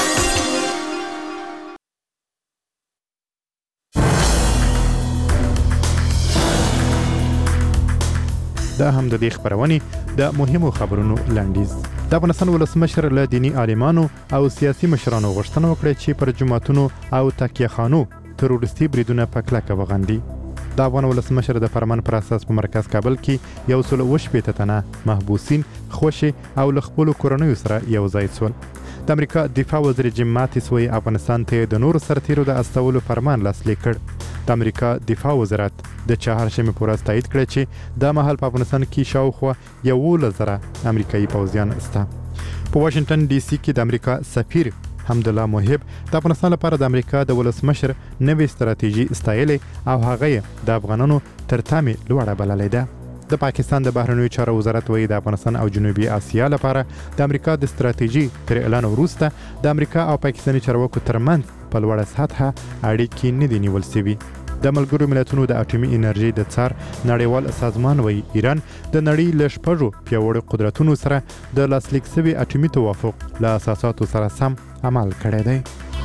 دا هم د دې خبرونې د مهمو خبرونو لاندیز د افغانستان ولسمشر له دینی عالمانو او سیاسي مشرانو غوښتنه وکړه چې پر جماعتونو او تکیه خانو تروریستي بریدونه په کلکه وغندي د افغان ولسمشر د فرمان پر اساس په مرکز کابل کې یو سل وشپېته تنه محبوسین خوشي او له خپلو کورنیو سره یو ځای شول د امریکا دفاع وزیر جیم ماتیس وایي افغانستان ته د نورو سرتیرو د استولو فرمان لاسلیک کړ د امریکا دفاع وزارت د چهارشنبې په ورځ تایید کړ چې د مهال په افغانستان کې شاوخوا یولس زره امریکایي پوځیان شته په واشنگټن ډي سي کې د امریکا سفیر حمدالله محب د افغانستان لپاره د امریکا د ولسمشر نوې ستراتیژي ستایلې او هغه د افغانانو تر تامې لوړه بللې ده د پاکستان د بهرنیو چارو وزارت وایي د افغانستان او جنوبي اسیا لپاره د امریکا د ستراتیژي تر اعلان وروسته د امریکا او پاکستاني چارواکو ترمنځ په لوړه سطحه اړیکې نه دي نیول شوي د ملګرو ملتونو د اټومي انرژي د څار نړیوال سازمان وایي ایران د نړۍ له شپږو پیاوړو قدرتونو سره د لاسلیک شوي اټومي توافق له اساساتو سره سم عمل کړی دی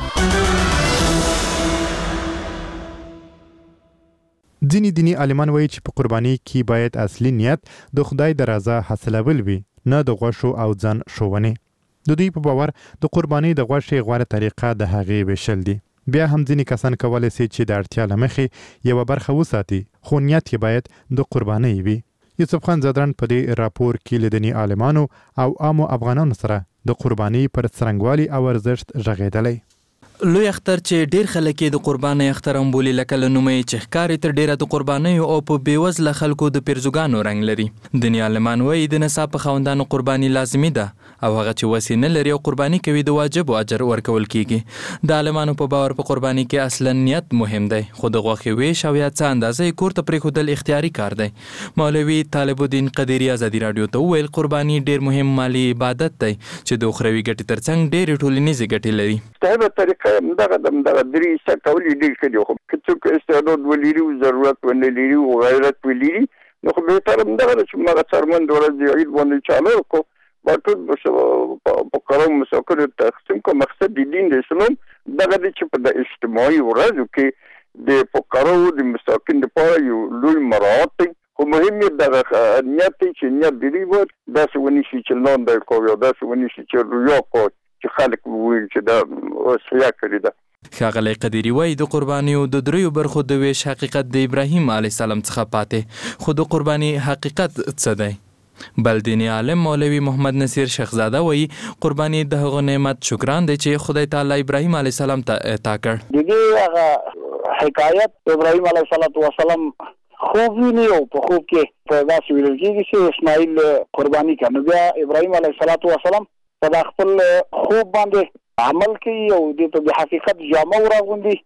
ځینې دیني عالمان وایي چې په قرباني کې باید اصلي نیت د خدای د رضا حاصلول وي نه د غوښو او ځان ښوونې د دوی په باور د قرباني د غوښې غوره طریقه د هغې ویشل دي بیا هم ځینې کسان کولی شي چې د اړتیا له مخې یوه برخه وساتي خو نیت یې باید د قربانۍ وي یوسف خان زادران په دې راپور کې له دیني عالمانو او عامو افغانانو سره د قرباني پر څرنګوالي او ارزښت غږېدلی لوی اختر چې ډیر خلک د قرباني اختر هم بولي لکه لنومي چې ښکاری تر ډیره د قرباني او په بیوزله خلکو د پیرزوګانو رنگ لري د نیالمان وایي د نصاب په خوندانو قرباني لازمي ده او هغه چې وسینه لري او قرباني کوي د واجب او اجر ورکول کیږي د عالمانو په باور په قرباني کې اصلا نیت مهم دی خو د غوښې ویش او یا څه اندازې کور ته پرېښودل اختیاري کار دی مولوي طالب الدین قدیری ازادي رادیو ته وویل قرباني ډیر مهم مالی عبادت دی چې د اخروي ګټې ترڅنګ ډېرې ټولنیزې ګټې لري صحیح طریقه دغه دغه درې څه کولې ډېر کړي خو کڅوک استعداد ولري او ضرورت ولري او غیرت ولري نو خو به تر دغه چې ما څرمن ورځ دی عید باندې چالو کو باټو په کوم مسکر تقسیم کو مقصد د دین د اسلام دغه چې په د اجتماعي ورځو کې د فقراو د مساکین لپاره یو لوی مراعات خو مهم دغه نیت چې نیت دی و دا څه ونی شي چې لاندې کوي دا څه ونی شي چې ریا کوي چې خلک وایي چې دا اوسیا کړی دا ښاغلی قدیری وایي د قربانیو د دریو برخو د ویش حقیقت د ابراهیم علیه السلام څخه پاتې خو د قرباني حقیقت څه دی بل دیني عالم مولوي محمد نصیر شیخزاده وایي قرباني د هغه نعمت شکران دی چې خدای تعالی ابراهیم علیه السلام ته عطا کړ د دې هغه حکایت ابراهیم علیه السلام خوب ویني او په خوب کې په داسې ویل کېږي چې اسماعیل قرباني کړ بیا ابراهیم علیه السلام په خپل خوب باندې عمل کوي او د حقیقت جامه ورغوندي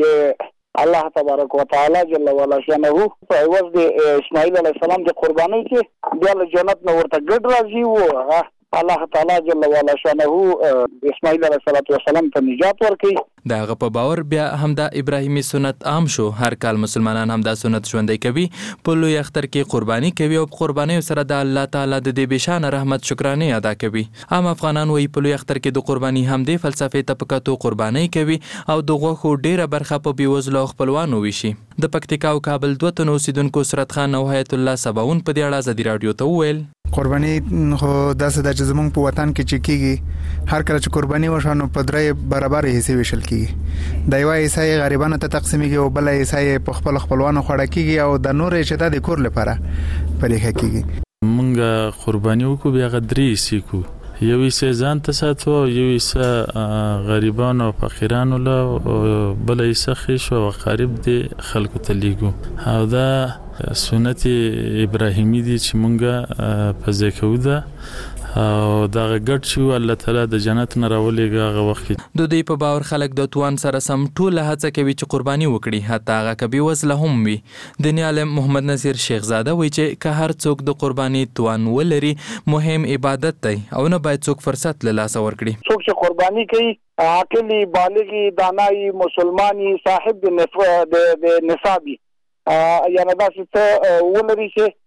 د الله تبارک وتعالى جل وعلا شانه په عوض د اسماعیل علیه السلام د قربانۍ کې بیا له جنت نه ورته ګډ راځي او الله تعالی جل وعلا شانه اسماعیل علیه السلام ته نجات ورکړي د هغه په باور بیا هم د ابراهیمي سنت عام شو هر کال مسلمانان هم دا سنت ژوندی کوي په لوی اختر کې قرباني کوي او په قربانۍ سره د الله تعالی د دې بشانه رحمت شکرانه ادا کوي عام افغانان وایي په لوی اختر کې د قرباني هم د فلسفې طبقاتو قرباني کوي او د غوښو ډیره برخه په بیوزلو خپلوانو ویشي د پکتیکا او کابل دوه تنو اوسیدونکو سرت خان او حیات الله سباون په دې اړه ازادي رادیو ته وویل قرباني خو داسې د چې زمونږ په وطن کې چې کېږي هر کله چې قرباني وشانو په درې برابر حصے ویشل کېږي د یو حصہ غریبانو ته تقسیمېږي او بل حصہ په خپل خپلوانو خوړه کېږي او د نور حصہ د کور لپاره پرېښه کېږي مونږ قرباني وکړو بیا غدري سیکو یو حصہ ځان ته ساتو یو حصہ غریبانو او فقیرانو له بل حصہ خیش او قریب دي خلکو ته لیګو او دا سنت ابراهیمی دي چې مونږه په ځکه وده او دا ګډ شو الله تعالی د جنت نه راولېږي هغه وخت د دوی په باور خلک د توان سره سم ټوله هڅه کوي چې قرباني وکړي حتی هغه کبي وزله هم وي. دیني عالم محمد نصیر شیخزاده وایي چې که هر څوک د قرباني توان ولري مهم عبادت دی او نه باید څوک فرصت له لاسه ورکړي. څوک چې قرباني کوي عاقلی بالغی دانایی مسلمانی صاحب د نصابی یعنی دا څه ولري چې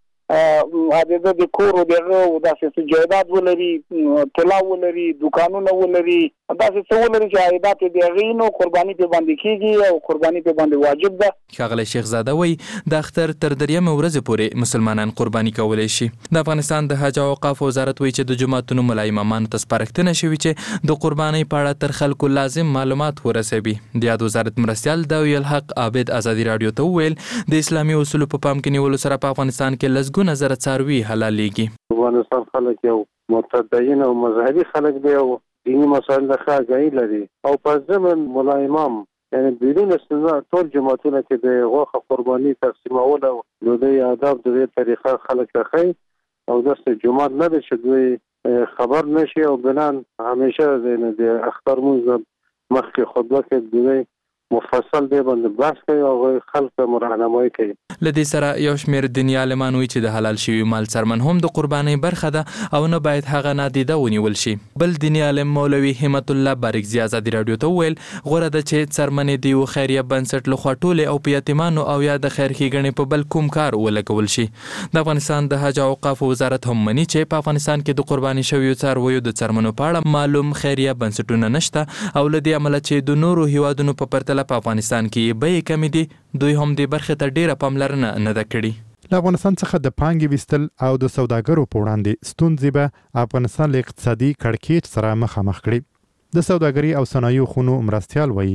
د د کور او دغه داسې څه جایداد ولري طلا ولري دکانونه ولري داسې څه ولري چې عایدات د غینو قرباني په باندې کیږي او قرباني په باندې واجب ده. ښاغلی شیخزاده وایي د اختر تر دریمه ورځې پورې مسلمانان قرباني کولی شي. د افغانستان د حج او اوقاف وزارت وایي چې د جوماتونو ملا امامانو ته سپارښتنه شوې چې د قربانۍ په اړه تر خلکو لازم معلومات ورسوي. د یاد وزارت مرستیال داوی الحق عابد ازادي راډیو ته وویل د اسلامي اصولو په پام کې نیولو سره په افغانستان کې لسګونه زره څاروي حلالېږي. افغانستان خلک یو متدین او مذهبي خلک دی او دیني مسایل د ښه آګاهي لري او په ضمن ملا امام یعنی بدون استثناء ټول جماعتونه کې د غوښه قرباني تقسیمول او د دوی آداب د دې طریقه خلک ته ښیي او داسې جماعت نه دی چې دوی خبر نشي او بنان همیشه د اختر مونځ مخکې خطبه کې دوی مفصل دی باندې بحث کوي او خلک راهنمایي کوي. له دې سره یو شمېر دیني عالمان وایي چې د حلال شوي مال څرمن هم د قربانۍ برخه ده او نه باید هغه نادیده ونیول شي. بل دیني عالم مولوي همت الله بارکزي ازادي راډیو ته وویل غوره ده چې څرمنې د یو خیریه بنسټ لخوا ټولې او په یتیمانو او یا د خیر ښېګڼې په بل کوم کار ولګول شي. د افغانستان د حج او اوقافو وزارت هم مني چې په افغانستان کې د قرباني شویو څارویو د څرمنو په اړه معلوم خیریه بنسټونه نشته او له دې امله چې د نورو هیوادونو په پرتله په افغانستان کې بیې کمې دي دوی هم دې برخې ته ډیره پاملرنه نه ده کړې. له افغانستان څخه د پانګې ویستل او د سوداګرو په وړاندې ستونزې به افغانستان له اقتصادي کړکېچ سره مخامخ کړي. د سوداګرۍ او صنایعو خونو مرستیال وایي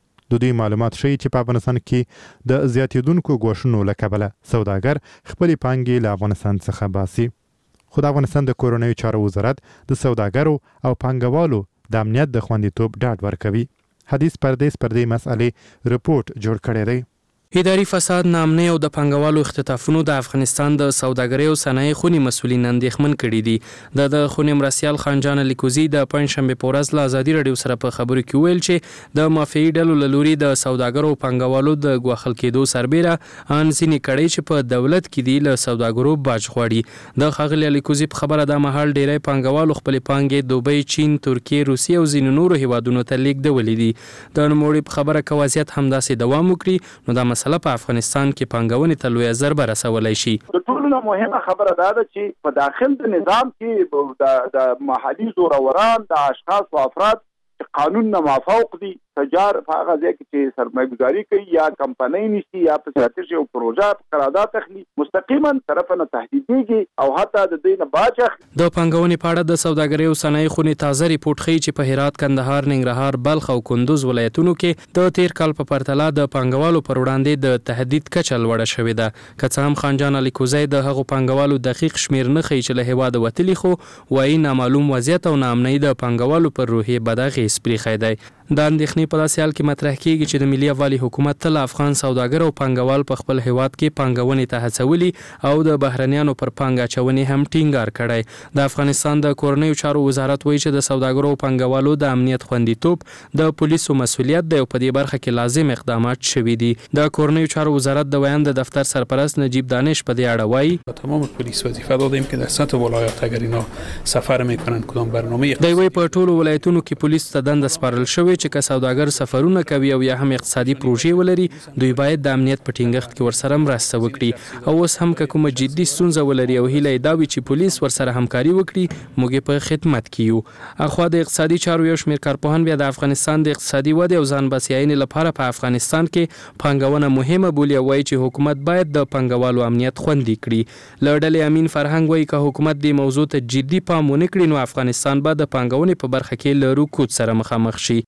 د دوی معلومات ښیي چې په افغانستان کې د زیاتېدونکو ګواښونو له کبله سوداګر خپلې پانګې له افغانستان څخه باسي. خو د افغانستان د کورنیو چارو وزارت د سوداګرو او پانګوالو د امنیت د خوندیتوب ډاډ ورکوي. حدیث پردیس پردې مسئلې رپورټ جوړ کړی دی. اداري فساد، ناامنۍ او د پانګوالو اختطافونو د افغانستان د سوداګرۍ او صنایع خونې مسؤلین اندېښمن کړي دي. د د خونې مرستیال خان جان لیکوزي د پنځشنبې په ورځ له ازادي راډیو سره په خبرو کې ویل چې د مافیایي ډلو له لوري د سوداګرو او پانګوالو د ګواښل کېدو سربیره ان ځینې کړۍ چې په دولت کې دي له سوداګرو باج غواړي. د ښاغلي لیکوزي په خبره د مهال ډیری پانګوالو خپلې پانګې دوبۍ، چین، ترکیې، روسیې او ځینو نورو هیوادونو ته لیږدولې دي. د نوموړي په خبره که وضعیت همداسې دوام وکړي نو دا مسله په افغانستان کې پانګونې ته لویه ضربه رسولی شي. د ټولو نه مهمه خبره دا ده چې په داخل د نظام کې د محلي زوروران د اشخاص او افراد قانون نه مافوق دي تجار په هغه ځای کې چې سرمایه‌ګذاري کوي یا کمپنۍ نشي یا په ستراتیژي او پروژات قرارداد اخلي مستقیما طرف نه تهدیدېږي او حتی د دې نه باج اخلي. د پانګونې په اړه د سوداګرۍ او صنایع خونې تازه ریپورت ښیي چې په هرات، کندهار، ننګرهار، بلخ او کندوز ولایتونو کې د تیر کال په پرتله د پانګوالو پر وړاندې د تهدید کچه لوړه شوې ده. که څه هم خان جان لیکوزی د هغو پانګوالو دقیق شمیر نه ښیي چې له هیواده وتلي، خو وایي نامعلوم وضعیت او ناامنۍ د پانګوالو پر روحیې بد اغېز پرېښی دی. د اندېښنې په داسې حال کې مطرح کېږي چې د ملي یووالي حکومت تل افغان سوداګر او پانګوال په خپل هیواد کې پانګونې ته هڅولي او د بهرنیانو پر پانګه اچونې هم ټینګار کړی. د افغانستان د کورنیو چارو وزارت وایي چې د سوداګرو او پانګوالو د امنیت خوندیتوب د پولیسو مسؤلیت دی او په دې برخه کې لازم اقدامات شوي دي. د کورنیو چارو وزارت د ویان د دفتر سرپرست نجیب دانش په دې اړه وایي تمام پلیس وظیفه دادیم که در سطح ولایات اگر اینا سفر میکنن کدام برنامه دی وایي په ټولو ولایتونو کې پولیس ته دنده سپارل شوې چې که سوداګر سفرونه کوي او یا هم اقتصادي پروژې ولري دوی باید د امنیت په ټینګښت کې ورسره مرسته وکړي. او اوس هم که کومه جدي ستونزه ولري او هیله یې دا وي چې پولیس ورسره همکاري وکړي موږ یې په خدمت کې یو. اخوا د اقتصادي چارو یو شمېر کارپوهان بیا د افغانستان د اقتصادي ودې او ځان بسیاینې لپاره په افغانستان کې پانګونه مهمه بولي او وایي چې حکومت باید د پانګوالو امنیت خوندي کړي. له ډلې امین فرهنګ وایي که حکومت دې موضوع ته جدي پام ونه کړي نو افغانستان به د پانګونې په برخه کې له رکود سره مخامخ شي.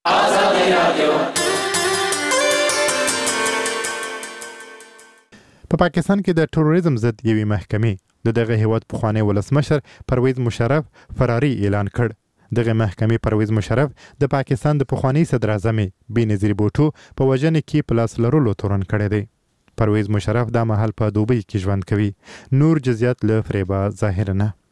په پاکستان کې د تروریزم ضد یوې محکمې د دغه هیواد پخوانی ولسمشر پرویز مشرف فراري اعلان کړ. دغه محکمې پرویز مشرف د پاکستان د پخوانی صدر اعظم بېنظیر بوټو په وژنې کې په لاس لرلو تورن کړی دی. پرویز مشرف دا مهال په دوبۍ کې ژوند کوي. نور جزئیات له فریبا ظاهر نه.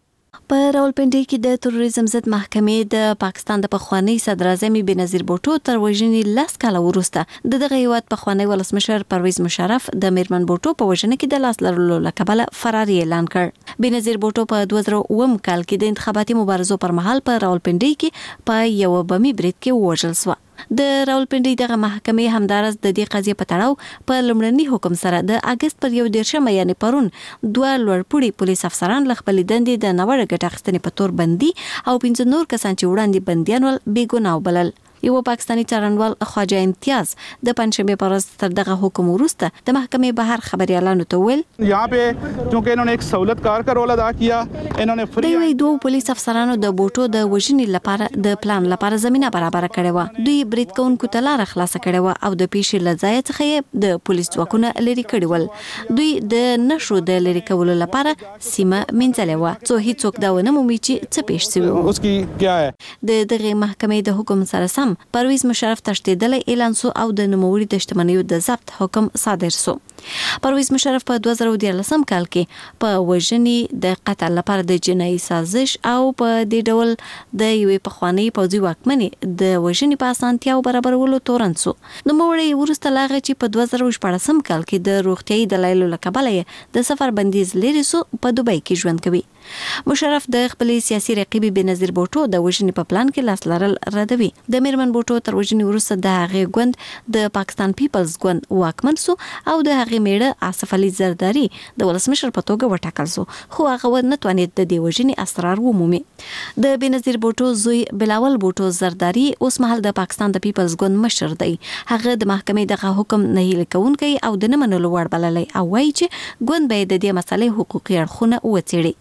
په راولپنډي کې د تروریزم ضد محکمې د پاکستان د پخوانی صدر اعظم بنظیر بوټو تر وژنې لاس کاله وروسته د دغه هیواد پخوانی ولسمشر پرویز مشرف د میرمن بوټو په وژنه کې د لاس لرلو لکبله فراري اعلان کړ. بنظیر بوټو په دوه زره اووه کال کې د انتخاباتي مبارزو پر مهال په راولپنډي کې په یو بمي برید کې ووژل شو. د راولپنډي دغه محکمې همدارس د دې قضیې په تړاو په لومړني حکم سره د اگست پر یو دیرشمه یعنی پرون دوه لوړپوړي پولیس افسران له خپل دندې د نوړه ګټه اخیستنې په تور بندي او پنځه نور کسان چې وړاندې بندیان ول بې ګناه وبلل. یو پاکستانی څارنوال خواجه امتیاز د پنځشنبه پر ورځ تر دغه حکم وروسته د محکمې بهر خبريالانو ته ویل यहाँ पे چونکه انہوں نے ایک سہولت کار کا رول ادا کیا انہوں نے فری دوی دوه پولیس افسرانو د بوټو د وژنې لپاره د پلان لپاره زمينه برابر کړې و. دوی برید کوونکو ته لار خلاص کړې و او د پیښې لځای څخه د پولیس ځواکونه لري کړي ول. دوی د نشو د لري کولو لپاره سیمه منځلې و څو هیڅوک دا ونه مومي چې څه پیښ شوی اوس کی کیا ہے. د دغه محکمې د حکم سره سم پرویز مشرف تشدیدل اعلان سو او د نوموړي د شتمنیو د ضبط حکم صادر سو. پرویز مشرف په دوه زره دیارلسم کال کې په وژنې د قتل لپاره د جنایي سازش او په دې ډول د یوې پخوانی پوځي واکمنې د وژنې په اسانتیاو برابرولو تورن سو. نوموړي ورسته لاغه چې په دوه زره شپږم کال کې د روغتيایي دلایلو لکبله د سفر بندیز لري سو په دوبۍ کې ژوند کوي. مشرف د خپل سیاسي رقیب بنظیر بوټو د وژنې په پلان کې لاس لرل ردوي. د میرمن بوټو تر وژنې وروسته د هغې ګوند د پاکستان پیپلز ګوند واکمن سو او د هغې میړه آصف علي زرداری د ولسمشر په توګه وټاکل سو، خو هغه ونه توانید د دې وژنې اسرار ومومي. د بنظیر بوټو زوی بلاول بوټو زرداری اوس مهال د پاکستان د پیپلز ګوند مشر دی. هغه د محکمې دغه حکم نه هیله کوونکی او د نه منلو وړ بللی او وایي چې ګوند به د دې مسلې حقوقي اړخونه وڅېړي.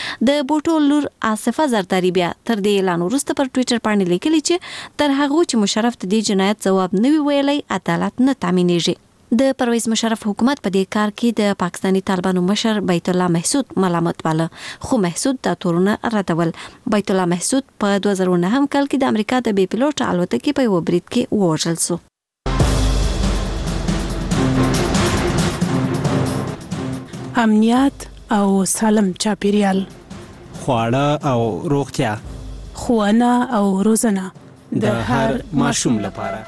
د بوټو لور آصفه زرداری بیا تر دې اعلان وروسته پر ټوئیټر باندې لیکلي چې تر هغه چې مشرف د دې جنایت ځواب نه وی ویلی عدالت نه تامینېږي. د پرویز مشرف حکومت په دې کار کې د پاکستانی طالبانو مشر بیت الله محسود ملامت باله، خو محسود دا تورونه ردول. بیت الله محسود په دوه زره نهم کال کې د امریکا د بې پیلوټ الوتکې په یو برید کې ووژل شو. امنیت او سالم چاپیریال، خواړه او روغتیا، ښوونه او روزنه د هر ماشوم لپاره.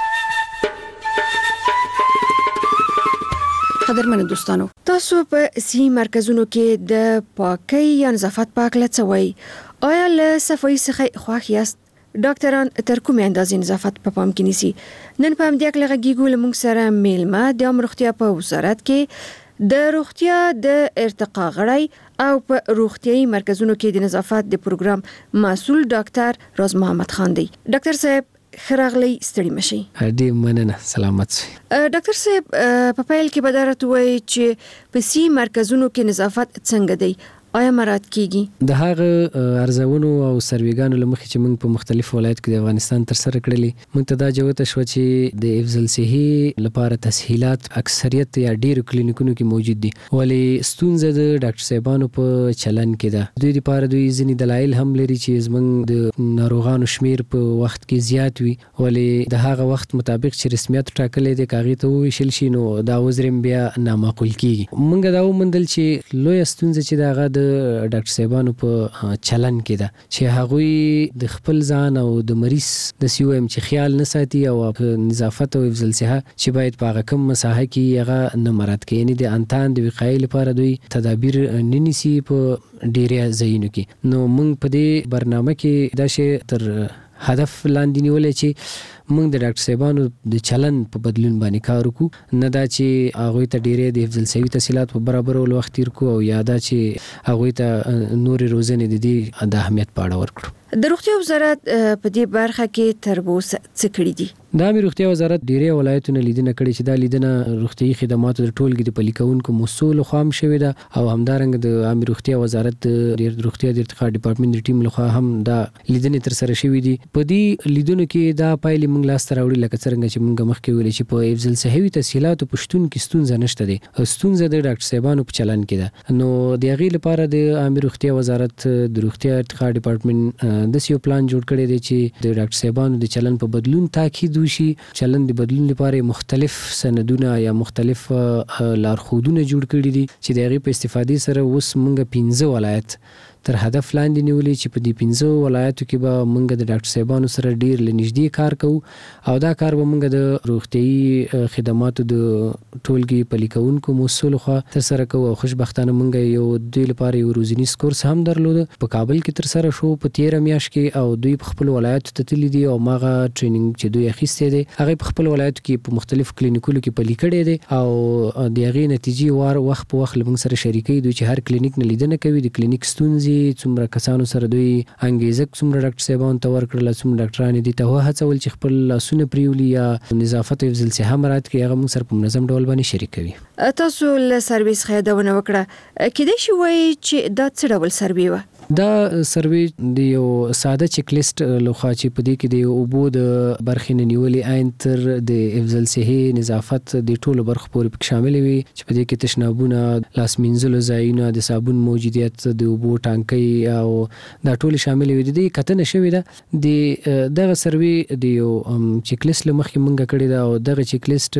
قدرمنو دوستانو، تاسو په سی مرکزونو کې د پاکۍ یا نظافت په اړه څه وایي؟ آیا له صفایي څخه خوښ یاست؟ ډاکټران تر کومې اندازې نظافت په پام کې نیسي؟ نن په همدې اړه غږیږو له موږ سره میلمه د عامه روغتیا په وزارت کې د روغتیا د ارتقا غړی او په روغتيایي مرکزونو کې د نظافت د پروګرام مسؤل ډاکټر راز محمد خان دی. ډاکټر صاحب خراغلی ستړي مشي. دې مننه، سلامت شئ. ډاکټر صاحب په پیل کې بدارت وایي چې په سی مرکزونو کې نظافت څنګه دی؟ آیا مراد کیږي؟ د هغه ارزونو او سرویګانو لمخې چې موږ په مختلفو ولایتو کې د افغانستان تر سره کړلې، موږ ته دا جوته شو چې د افضل صحي لپاره تسهیلات اکثریت یا ډیرو کلینیکونو کې موجود دي، ولې ستونزه د ډاکټر صاحبانو په چلن کې ده. دوی لپاره دوی ځینې دلایل هم لري چې زموږ د ناروغانو شمیر په وخت کې زیات وي، ولې د هغه وخت مطابق چې رسمیت ټاکلې دي کاغې ته وویشل شي نو دا وزرم بیا نامعقول کیږي. موږ دا ومندل چې لوی ستونزه چې دغه د ډاکټر صاحبانو په چلن کې ده چې هغوی د خپل ځان او د مریض د سیوم چې خیال نه ساتي او په نظافت او افضل صحه چې باید په هغه کم مساحه کې هغه نه مراد کوي، یعنی د انتان د وقایې لپاره دوی تدابیر نه نیسي په ډیره ځایونو کې. نو موږ په دې برنامه کې دا شی تر هدف لاندې نیولې چې موږ د ډاکټر صاحبانو د چلن په بدلون باندې کار وکړو، نه دا چې هغوی ته ډېرې د افضل صحي تحصیلات په برابرولو وخت تیر کړو او یا دا چې هغوی ته نورې روزنې د دې د اهمیت په اړه ورکړو. د روغتیا وزارت په دې برخه کې تر اوسه څه کړي دي؟ د عامه روغتیا وزارت ډېرې ولایتونه لیدنه کړې چې دا لیدنه روغتیایي خدماتو د ټولګې د پلي کوونکو مسؤل خوا هم شوې ده او همدارنګه د عامه روغتیا وزارت د روغتیا د ارتقا ډپارټمنټ د ټیم لخوا هم دا لیدنې تر سره شوې دي. په دې لیدنو کې دا پایلې موږ لاسته راوړي لکه څرنګه چې موږ مخکې ویلې چې په افضل صحي تسهیلاتو پښتون کې ستونزه نشته دي، ستونزه د ډاکټر صاحبانو په چلن کې ده. نو د هغې لپاره د عامه روغتیا وزارت د روغتیا ارتقا ډپارټمنټ د یو پلان جوړ کړی دی چې د ډاکټر صاحبانو د چلن په بدلون تاکید وشي. چلن د بدلون لپاره مختلف سندونه یا مختلف لارښودونه جوړ کړي دي چې د هغې په استفادې سره اوس موږ پنځه ولایت تر هدف لاندې نیولې چې په دې پنځو ولایتو کې به موږ د ډاکټر صاحبانو سره ډیر لنږدې کار کوو او دا کار به موږ د روغتیايي خدماتو د ټولګي پلي کوونکو مسؤل خو تر سره کوو او خوشبختانه موږ یو دوی لپاره یو روزنیز کورس هم درلود په کابل کې تر سره شو په تیر میاشت کې او دوی په خپل ولایتو ته تللی دي او ماغه ټریننګ چې دوی اخیسته دي هغه په خپل ولایتو کې په مختلف کلینیکونو کې پلي کړي دي او د هغې نتیجې وار وخت په وخت لمن سره شریکي دوی چې هر کلینیک نه لیدنه کوي د کلینیک ستونزې څومره کسانو سره دوی انګیزه څومره ډاکټر صاحبان ته ورکړل څومره ډاکټران دي ته هڅول چې خپل لاسونه پریولي یا نظافت او ځل صحه مراد کې هغه موږ سره په منظم ډول باندې شریکوي تاسو له سرویس خیدونه وکړه کېدای شي وایي چې دا څه ډول سروي و دا سروي د یو ساده چیک لیست لوخا چې په دې کې د اوبو د برخې نه نیولې عین تر د افضل صحي نظافت د ټولو برخو پورې پکې شامل وي چې په دې کې تشنابونه لاس مینځلو ځایونه د صابون موجودیت د اوبو ټانکۍ او دا ټول شامل وي د دې کتنه شوې ده د دغه سروي د یو چیک لیست لمخې مونږ کړی دا او دغه چیک لیست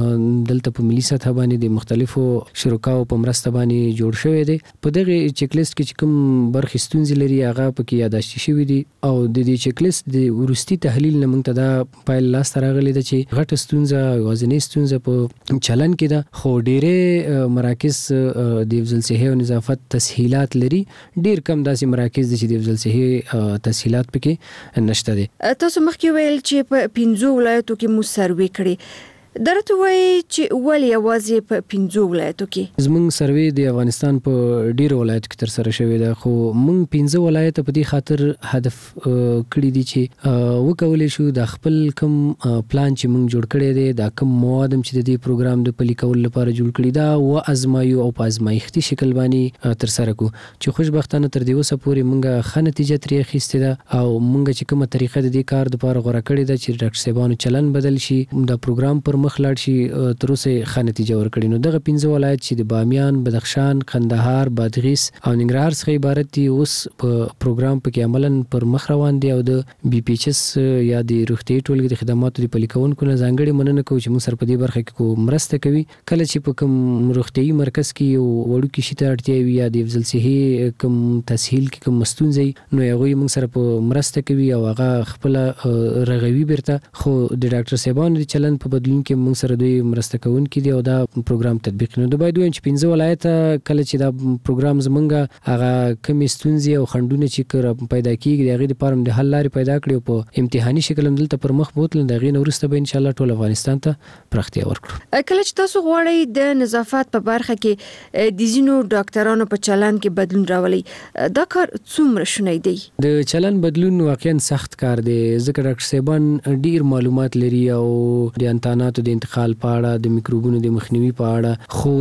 دلته په ملي سطح باندې د مختلفو شرکاو په مرسته باندې جوړ شوی دی په دغه چیک لیست کې کوم برخې ستونزې لري هغه پکې یاداشت شوی دي او د دې چیک لیست د ورستي تحلیل نه موږ ته دا پایل لاس راغلی ده چې غټه ستونزه وزنې ستونزه په چلن کې ده خو ډېرې مراکز د افضل صحي او نظافت تسهیلات لري ډېر کم داسې مراکز دي چې د افضل صحي تسهیلات پکې نشته دي تاسو مخکې ویل چې په پنځو ولایتو کې مو سروي کړی درته وایي چې ولې یوازې په پنځو ولایتو کې زموږ سروي د افغانستان په ډیرو ولایتو کې تر سره شوی دی خو موږ پنځه ولایت په دې خاطر هدف کړی دی چې وکولای شو د خپل کم پلان چې موږ جوړ کړی دی دا کم مواد چې د دې پروګرام د پلي کول لپاره جوړ کړی دا او ازمایو او په ازمایښتي شکل باندې تر سره کو چې خوشبختانه تر دې وسه پورې موږ ښه نتیجه ترې اخیستې ده او موږ چې کومه طریقه د دې کار لپاره غوړه کړې ده چې ډاکټر صاحبانو چلن بدل شي دا پروګرام پر مخ لاړ شي تر اوسه ښه نتیجه ورکړي نو دغه پنځه ولایت چې د بامیان بدخشان قندهار بادغیس او ننګرهار څخه عبارت دي اوس په پروګرام پکې عملاً پر مخ روان دي او د بي پی ایچ اس یا د روغتي ټولګي د خدماتو د پلي کوونکو نه ځانګړي مننه کوي چې موږ سره په دې برخه کې کو مرسته کوي کله چې په کوم روغتي مرکز کې یو وړوکی شي ته اړتیا وي یا د افضل صحي کوم تسهیل کې کوم مستونزې نو هغه موږ سره په مرسته کوي او هغه خپل رغوي برته خو د ډاکټر صاحبانو د چلن په بدلون کې موږ سره دوی مرسته کوونکي دي او دا پروګرام تطبیق نه دوی دوی چې پنځه ولایت کله چې دا پروګرام زمونږه هغه کمی ستونزې او خندونه چې کړه پیدا کیږي هغه لپاره د حل لارې پیدا کړي په امتحاني شکل هم دلته پر مخ بوتل دغه نورسته به ان شاء الله ټول افغانستان ته پراختیا ورکړو کله چې تاسو غواړئ د نظافت په برخه کې د زینو ډاکټرانو په چلن کې بدلون راولي دا کار څومره شونی دی د چلن بدلون واقعا سخت کار دی ځکه ډاکټر صاحبان ډیر معلومات لري او د انتاناتو د انتقال په اړه د میکروبونو د مخنیوي په اړه خو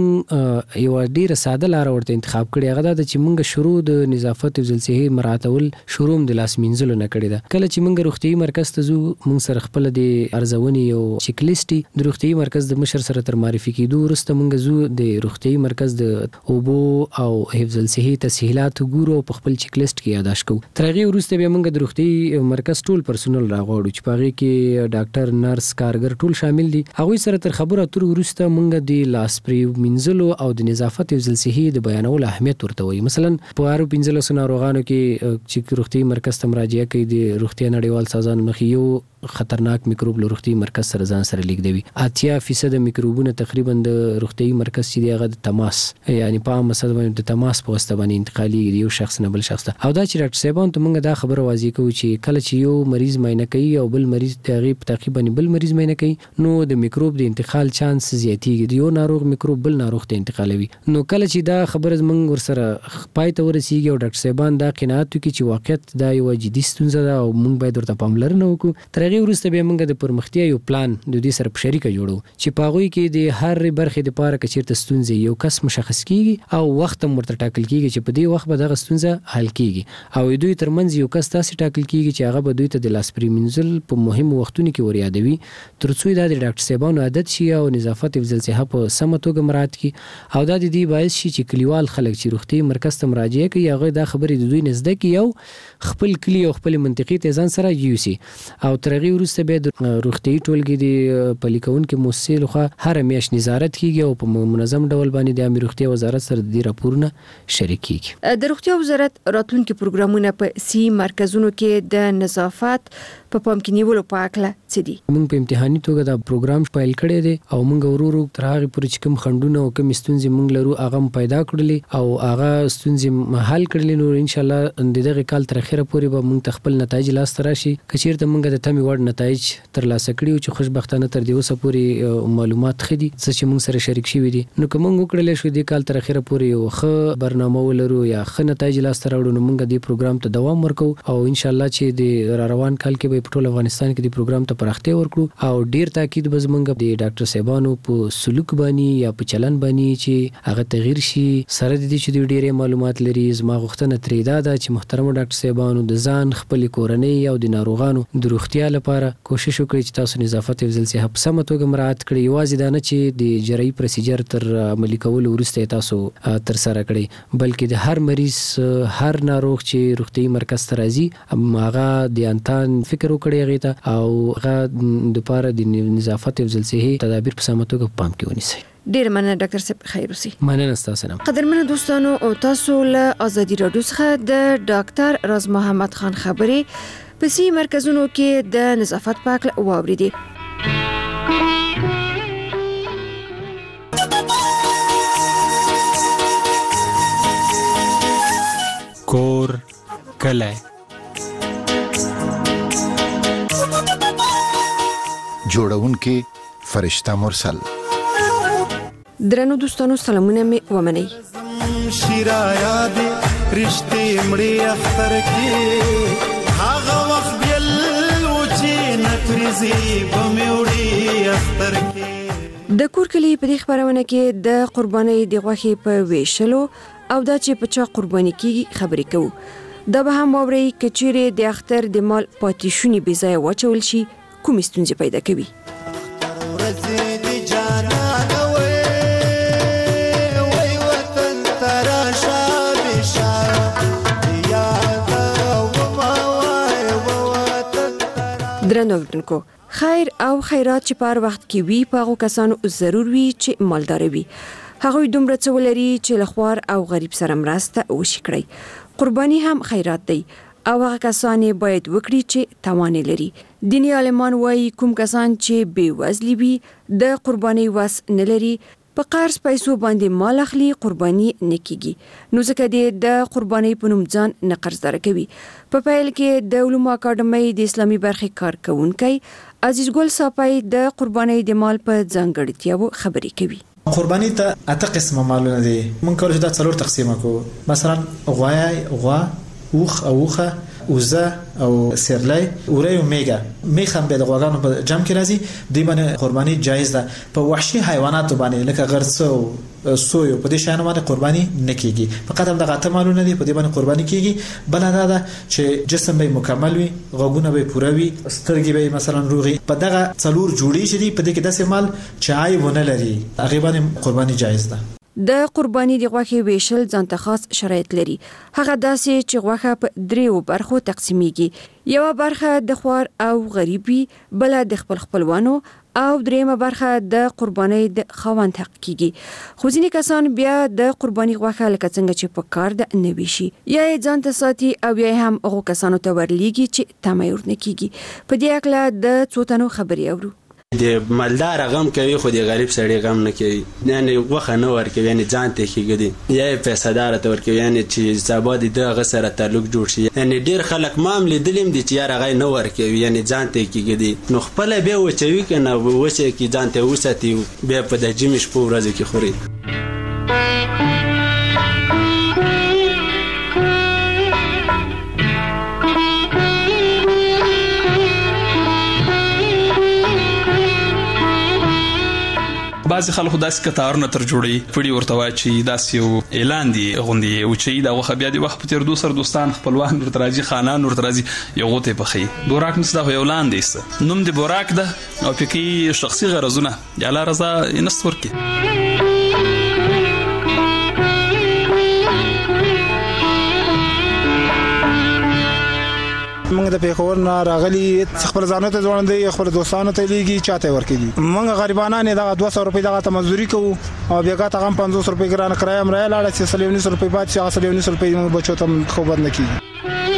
زمونږ یو ډیره ساده لار ورته انتخاب کړی هغه دا چې مونږ شروع د نظافت او ځل صحي مراتول شروع د لاس مینځلو نه کړی دا کله چې مونږ روغتيي مرکز ته ځو مونږ سره خپل د ارزونې یو چیک لیست د روغتيي مرکز د مشر سره تر معرفي کېدو وروسته مونږ زو د روغتيي مرکز د اوبو او حفظ الصحي تسهیلات ګورو په خپل چیک لیست کې یاداش کوو تر هغه وروسته به مونږ د روغتيي مرکز ټول پرسونل راغوړو چې پاره کې ډاکټر نرس کارګر ټول شامل دي هغه سره تر خبره تر وروسته مونږ د لاس پری منځلو او د نظافت او ځل صحي د بیانولو اهمیت ورته وایي مثلا په هر پنځلس ناروغانو کې چې روغتي مرکز ته مراجعه کوي د روغتي نړیوال سازمان مخې یو خطرناک میکروب له روغتي مرکز سره ځان سره لیږدوي اتیا فیصد میکروبونه تقریبا د روغتي مرکز چې دغه د تماس یعنی په مثلا د تماس په واسطه باندې انتقالي یو شخص نه بل شخص ته او دا چې ډاکټر صاحبان ته مونږ دا خبره واضح کوو چې کله چې یو مریض معاینه کوي او بل مریض تغیب تقریبا بل مریض معاینه کوي نو د میکروب د انتقال چانس زیاتیږي یو ناروغ میکروب بل ناروغ ته انتقالوي نو کله چې دا خبره مونږ ورسره پای ته ورسیږي او ډاکټر صاحبان دا قناعت کوي چې واقعیت دا یو جدي ستونزه ده او مونږ باید ورته پاملرنه وکړو تر هغه وروسته به مونږ د پرمختیا یو پلان د دې سره په شریکه جوړو چې پاغوي کې د هر برخې د پاره کچیرته ستونزې یو کس مشخص کیږي او وخت مرته ټاکل کیږي چې په دې وخت به دغه ستونزه حل کیږي او دوی ترمنځ یو کس تاسو ټاکل کیږي چې هغه به دوی ته د لاس پری منزل په مهم وختونو کې وریادوي ترڅو دا د ډاکټر صاحبانو عادت شي او نظافت افضل صحه په سمه توګه مراعات کی او دا د دې باعث شي چې کلیوال خلک چې روغتي مرکز ته مراجعه کوي هغه دا خبرې د دوی نزدیک یو خپل کلی او خپل منطقې ته ځان سره یوسي او ترغه هغه وروسته به د روغتي ټولګي د پلیکون کې موسسې لخوا هر میاشت نظارت کیږي او په منظم ډول باندې د امیر روغتي وزارت سره د راپورونه شریکيږي. د روغتي وزارت راتلونکي پروګرامونه په سی مرکزونو کې د نظافت په پام کې نیولو په اړه څه دي؟ موږ په امتحاني توګه دا پروګرام پیل کړی دی او موږ ورورو تر هغه پورې چې کوم خندونه او کوم ستونزې موږ لرو هغه پیدا کړلې او هغه ستونزې حل کړلې. نو ان شاء الله د دغه کال تر اخره پورې به موږ خپل نتایج لاس ته راشي. کچیرته موږ د تمي وړ نتایج تر لاسه کړیو چې خوشبختانه تر دې اوسه پورې معلومات خدي چې موږ سره شریک شوي دي. نو کوم موږ کړلې شو د کال تر اخره پورې یو ښه برنامه ولرو یا ښه نتایج لاس ته راوړو. نو موږ دې پروګرام ته دوام ورکو او ان شاء الله چې د را روان کال کې به په ټول افغانستان کې د پروګرام ته پراختیا ورکړو او ډیر تاکید به زمونږ د ډاکټر صاحبانو په سلوک باندې یا په چلن باندې چې هغه تغییر شي. سره د دې چې د ډیره معلومات لري زما غوښتنه ترې دا ده چې محترم ډاکټر صاحبانو د ځان خپل کورنۍ او د ناروغانو د روغتیا لپاره کوشش وکړي چې تاسو نظافت حفظ الصحه په سمه توګه مراعات کړئ. یوازې دا نه چې د جراحي پروسیجر تر عملي کولو وروسته تاسو تر سره کړئ بلکې د هر مریض هر ناروغ چې روغتي مرکز ته راځي هغه د انتان فکر وکړي هغه ته او هغه د پاره د نظافت حفظ الصحه تدابیر په سمه توګه پام کې ونیسي. ډیر مننه ډاکټر صاحب خیر اوسئ. مننه ستاسو نه. قدرمنو دوستانو او تاسو له ازادي رادیو څخه د ډاکټر راز محمد خان خبرې په سی مرکزونو کې د نظافت په اړه واوریدي. کور کله جوړونکي فرشتہ مرسل. درنو دوستانو سلامونه می ومنئ. شیرا یاد رشتې مړې اختر کې هغه وخت بل و چې نفرزي بموړي اختر کې. د کور کلی په خبرونه کې د قرباني د غوښې په ویشلو او دا چې په چا قرباني کیږي خبرې کوو. دا به هم اوري کچېره د اختر د مال پاتې شونی بي ځای واچول شي کوم ستونزې پیدا کوي. درنو اوریدونکو خیر او خیرات چې پر وخت کې وی په هغه کسانو ضرور وي چې مالدار وي. هغه دومره څه ولري چې لخوار او غریب سره مرسته وشي کړی. قرباني هم خیرات دی او هغه کسان باید وکړي چې توان لري. دیني عالمان وايي کوم کسان چې بې وزلي وي د قرباني وس نه لري په قرض پیسو باندې مال اخلي قرباني نکېږي. نو ځکه د قرباني په نوم ځان نه قرضدار کوي. په پیل کې د علومو اکاډمۍ د اسلامي برخې کارکونکي عزیز ګل صاحب د قرباني د مال په ځانګړتیاو خبرې کوي. قرباني ته اته قسمه مالونه دي. مونږ کولای شو دا څلور تقسیمه کوو. مثلا غوای غوا اوخ اوخه وزه او سیرلی اوره او میګه میخم به د غواګانو په جمع کې راځي. دوی باندې قرباني جایز ده. په وحشي حیوانات باندې لکه غرڅه او سوی په دې شانو باندې قرباني نه کیږي. فقط هم د غاټه مالونه دي په دې باندې قرباني کیږي. بل دا ده چې جسم به مکمل وي غوګونه به پوره وي سترګې به مثلا روغي په دغه څلور جوړې شي په دې کې داسې مال چې عیب نه لري هغه باندې قرباني جایز ده. د قرباني د غوښې ویشل ځانته خاص شرایط لري. هغه داسې چې غوښه په دریو برخو تقسیمیږي. یو برخه د خوار او غریبي بل د خپل خپلوانو او دریمه برخه د قرباني د خاوند حق کیږي. خو ځینې کسان بیا د قرباني غوښه لکه څنګه چې په کار د نوي شي یا ځانته ساتي او یا هم هغه کسانو ته ورلیږي چې تمایور نه کیږي. په دې اړه د څو تنو خبرې اورو. د مالدار غم کوي خو د غریب سړي غم نه کوي. یعنی وخه نه ورکوي یعنی ځان ته کېږي یا پیسې دار ته ورکوي یعنی چې سبا د دغه سره تعلق جوړ شي. یعنی ډیر خلک معاملې دلیم دي چې یار غي نه ورکوي یعنی ځان ته کېږي. نو خپل به وچوي کنه وچه کې ځان ته وساتي به په د جمیش په ورځ کې خوري. بعض خلکو داسې کتارونه تر جوړي پړي ورته واچي داسې یو اعلان دی غوندي او چې دا وخت بیا دی وخت په تیر دو سر دوستان خپلوان ورته راځي خانان ورته راځي یو غوته پخې بوراک نس دا یو اعلان دی نوم دی بوراک ده او پکې شخصي غرضونه یا لا رضا نستور کې. موږ موږ د پیښور نه راغلي خپل ځانو ته ځوان دي خپل دوستانو ته لیږي چاته ورکړي موږ غریبانان دغه دوه سوه روپۍ دغه مزدوري کوو او بیا تا هم پنځوس روپۍ ګران کرایه هم را لاړه چې سلیونی روپۍ بعد چې سلیونی روپۍ موږ بچو ته خو بد نه کیږي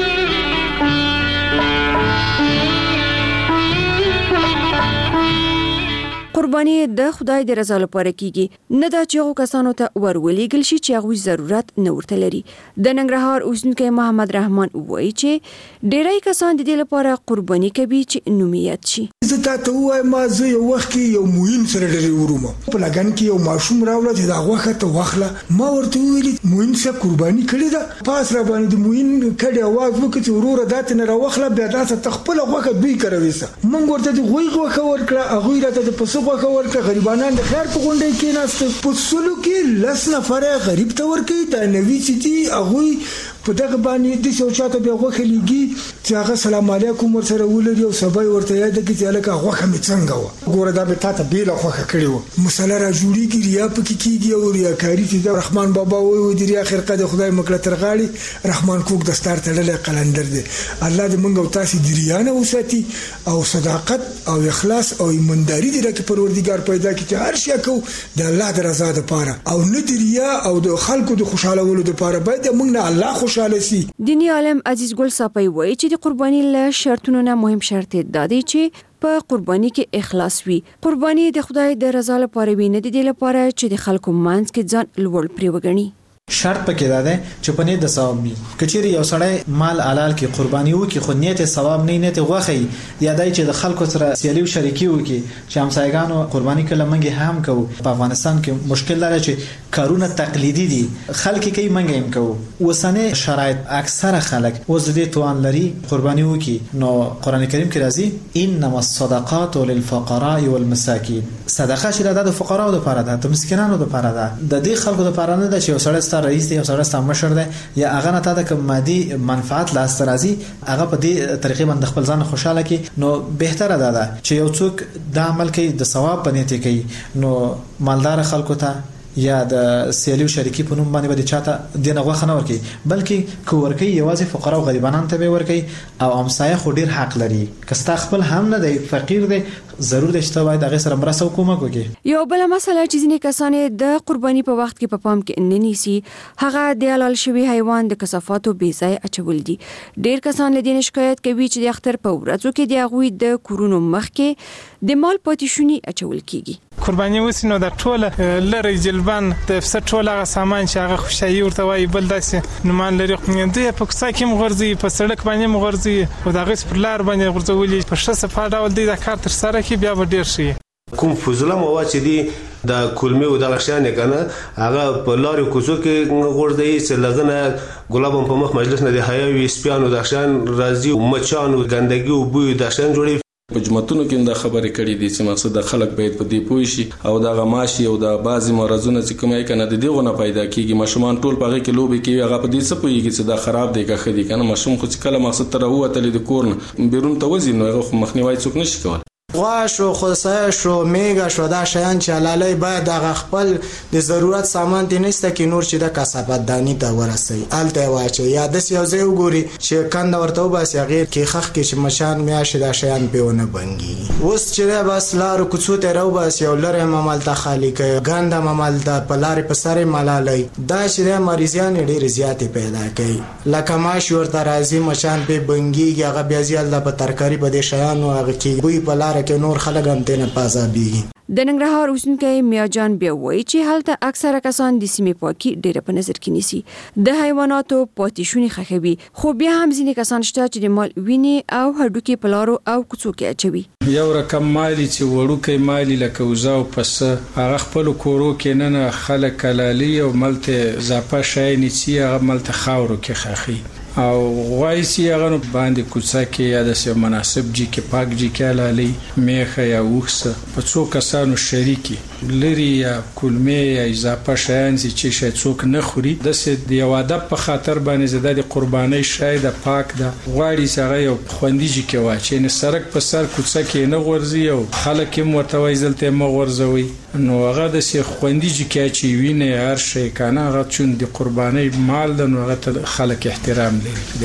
قرباني د خدای د رضا لپاره کیږي نه دا چې هغه کسانو ته ورولېګل شي چې هغه ضرورت نه ورته لري د ننګرهار اوسنکي محمد رحمان وایي چې ډېری کسان د دې لپاره قرباني کوي چې نومیت شي زه تاسو وایم ما زه یو وخت کې یو موین سره ډېر وروم په لګن کې یو ماشوم راوړل چې دا غوخه ته واخله ما ورته ویل موین څه قرباني کړی دا پاس را باندې د موین کړي आवाज وکړي چې ورور دات نه راوخله بیا تاسو تخپل غوخه دوی کوي مونږ ورته د غوي غوخه ورکړه هغه راته د پسو غوخه ورکړه غریبانان د خیر په غونډه کې ناست په سلو کې لس نفر غریب ته ورکړي دا نوې چې دي هغه په دغه باندې د څو چاته بیا غوخه لګي چې هغه سلام علیکم ورسره ولري او سبا ورته یاد کې چې الکه غوخه می څنګه و ګوره دا به تاسو بیل غوخه کړی و مسله را جوړیږي ریا پکې کیږي او ریاکاری چې رحمان بابا وایي د ریا خرقه د خدای مکله ترغاړي رحمان کوک دستار تړلې قلندر دی الله دې مونږ او تاسو د ریا نه وساتي او صداقت او اخلاص او ایمانداری دې راکې پروردګار پیدا کړي چې هر شي کو د الله د رضا لپاره او نه د ریا او د خلکو د خوشاله ولو لپاره باید مونږ نه الله خوشاله دینی عالم عزیز ګل صاحب وایي چې د قرباني له شرطونو نه مهم شرط دا دی چې په قرباني کې اخلاص وي قرباني د خدای د رضا لپاره وي نه د دې لپاره چې د خلکو منځ کې ځان لوړ پرې وګڼي شرط پکې دا ده چې په نیت د ثواب وي کچېری یو سړی مال حلال کې قرباني وکي خو نیت ثواب نه نیت غوخي یا دای چې د خلکو سره سیالي او شریکي وکي چې همسایګانو قرباني کله منګي هم کوو په افغانستان کې مشکل لري چې کارونه تقلیدي دي خلک کوي منګي هم کوو وسنه شرایط اکثره خلک وزدي توان لري قرباني وکي نو قران کریم کې راځي انما الصدقات للفقراء والمساکین صدقه چې د فقراو لپاره ده د مسکینانو لپاره ده د دې خلکو لپاره نه ده چې یو سړی رئیس دی او سره ستاسو مشر دی یا هغه نه تا د مادي منفعت لاس راځي هغه په دې طریقې باندې خپل ځان خوشاله کی نو بهتره ده چې یو څوک د عمل کوي د ثواب په نیت کوي نو مالدار خلکو ته یا د سیالي او شریکي په نوم باندې به چاته دینه غوښنه نه ورکي بلکې کو ورکي یوازې فقرا او غریبانان ته به ورکي او امسایه خو ډیر حق لري کستا خپل هم نه دی فقیر دی ضرور دی چې باید هغه سره مرسته وکومه کوي یو بل مسله چې ځینې کسان د قرباني په وخت کې په پام کې نه نیسي هغه د حلال شوی حیوان د کثافاتو بې ځای اچول دي ډیر کسان له دې شکایت کوي چې د اختر په ورځو کې د هغوی د کورونو مخ کې د مال پاتې شونی اچول کیږي قرباني وسینو د ټوله لری جلبان د افسر ټوله هغه سامان چې هغه خوشایي ورته وایي بل داسې نومان لري خو د په کوڅه کې مغرزي په سړک باندې مغرزي او د هغې پر لار باندې غورځولي په ښه صفا ډول دی دا کار ترسره کړي بیا به ډېر ښه کوم فضله مواد چې دي د کلمې او دغه شیان کنه هغه په لارې کوڅو کې غورځي چې لغنه ګلاب په مخ مجلس نه دی حیا وي سپیانو د شان راځي مچانو ګندګي او بوی د شان جوړي په جمعتونو کې د خبرې کړې دي چې مقصد د خلک باید په دې پوه شي او د غماشي او د بازي مرزونه چې کومه کنه د دېغه نه پیدا کیږي مشومان ټول پغه کې لوبي کوي هغه په دې څه پويږي چې دا خراب دی که خدي کنه مشوم خو چې کله مقصد تر وته د کورن بیرون ته وځي نو هغه مخنیوي څوک نشي کولای غوا شو خصه شو میګه شو دا شیان چې حلالي باید د خپل د ضرورت سامان دي نشته کې نور چې د کسبات دانی ته ورسي الته واچي یا د یو ځای وګوري چې کند ورته وباسي غیر کې خخ کې چې مشان میاشه دا شیان پیونه بنګي اوس چې بس لار کوڅو ته راو باسي او لره ممال ته خالق ګنده ممال ته پلار په سره ملالي دا چې مریضان ډېر زیاتې پیدا کوي لکه ماش ورته راځي مشان په بنګي هغه بیا زیاده په ترکاری په دې شیان او هغه کې بوی په لار کې نور خلک هم تنه پازابيږي د ننګرهار اوسنکي میاجان بیا وایي چې هلته اکثره کسان د سیمې پاکي ډېر په نظر کې نیسي د حیواناتو پاتې شونی خخوي خو بیا هم ځینې کسان شته چې د مال ویني او هډوکي پلارو او کوڅو کې اچوي یو رقم مالی چې وړوکی مالی لکه وزا او پس هغه خپل کورو کې نه خلک کلالي او ملته زاپا شای نیسی هغه ملته خاورو کې خخي او غوایسي هغه باندې کوڅه کې یا د سم مناسب جی کې پاک جی کې لالي میخه یا وښه په څو کسانو شریکی لري یا کلمې یا اضافه شیان چې شي څوک نه خوري د سې د یو ادب په خاطر باندې زده د قرباني شای د پاک د غواړي سره یو خوندې جی کې واچي نه سرک په سر کوڅه کې نه غورځي او خلک هم ورته وایزلته مغورځوي نو هغه د سې خوندې جی کې چې ویني هر شي کنه هغه چون د قرباني مال د نو هغه خلک احترام لري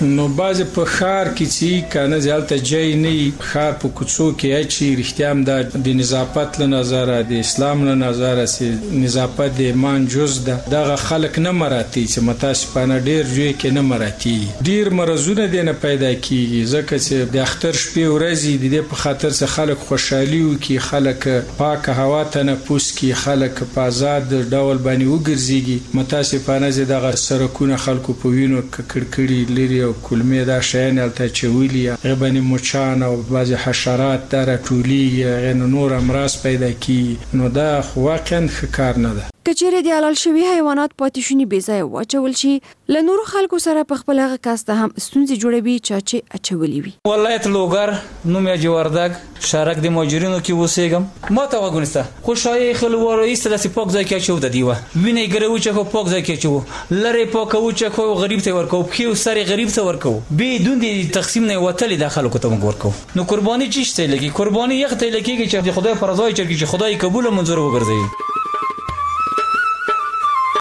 نو باز په خار کې چې کنه ځالته جای نه خار په کوڅو کې اچي رښتیام د نظافت له نظر د اسلام له نظر سي نظافت د ایمان جز ده دغه خلک نه مراتي چې متاسفانه ډیر جوړ کې نه مراتي ډیر مرزونه دي نه پیدا کیږي ځکه چې د اختر شپې ورځي د دې په خاطر چې خلک خوشحالي وکي خلک پاکه هوا تنفس کی خلک په آزاد ډول باندې وګرځيږي متاسفانه چې دغه سرکونه خلکو په وینو کړکړي لري او کلمې دا شین الته چويلي غبني مچان او بعض حشرات در ټولي غن نور امراض پیدا کی نو دا واقعا ښکار نه ده کچېره د حلال شوی حیوانات پاتې شونی بې ځای واچول شي ل نور خلکو سره په خپل هغه کاسته هم ستونزې جوړوي چې اچولي وي ولایت لوګر نوم یې جوړدګ شارک د ماجرینو کې وسېګم ما ته وګونسته خوشاله خلوار ایستل چې پاک ځای کې چو د دیوه وینې ګرو چې کو پاک ځای کې چو لری پاکو چې کو غریب ته ورکو خو سری غریب ته ورکو به دون دي تقسیم نه وتل د خلکو ته ورکو نو قرباني چیشته لګي قرباني یخ ته لګي چې خدای فرضای چې خدای قبول منظور وګرځي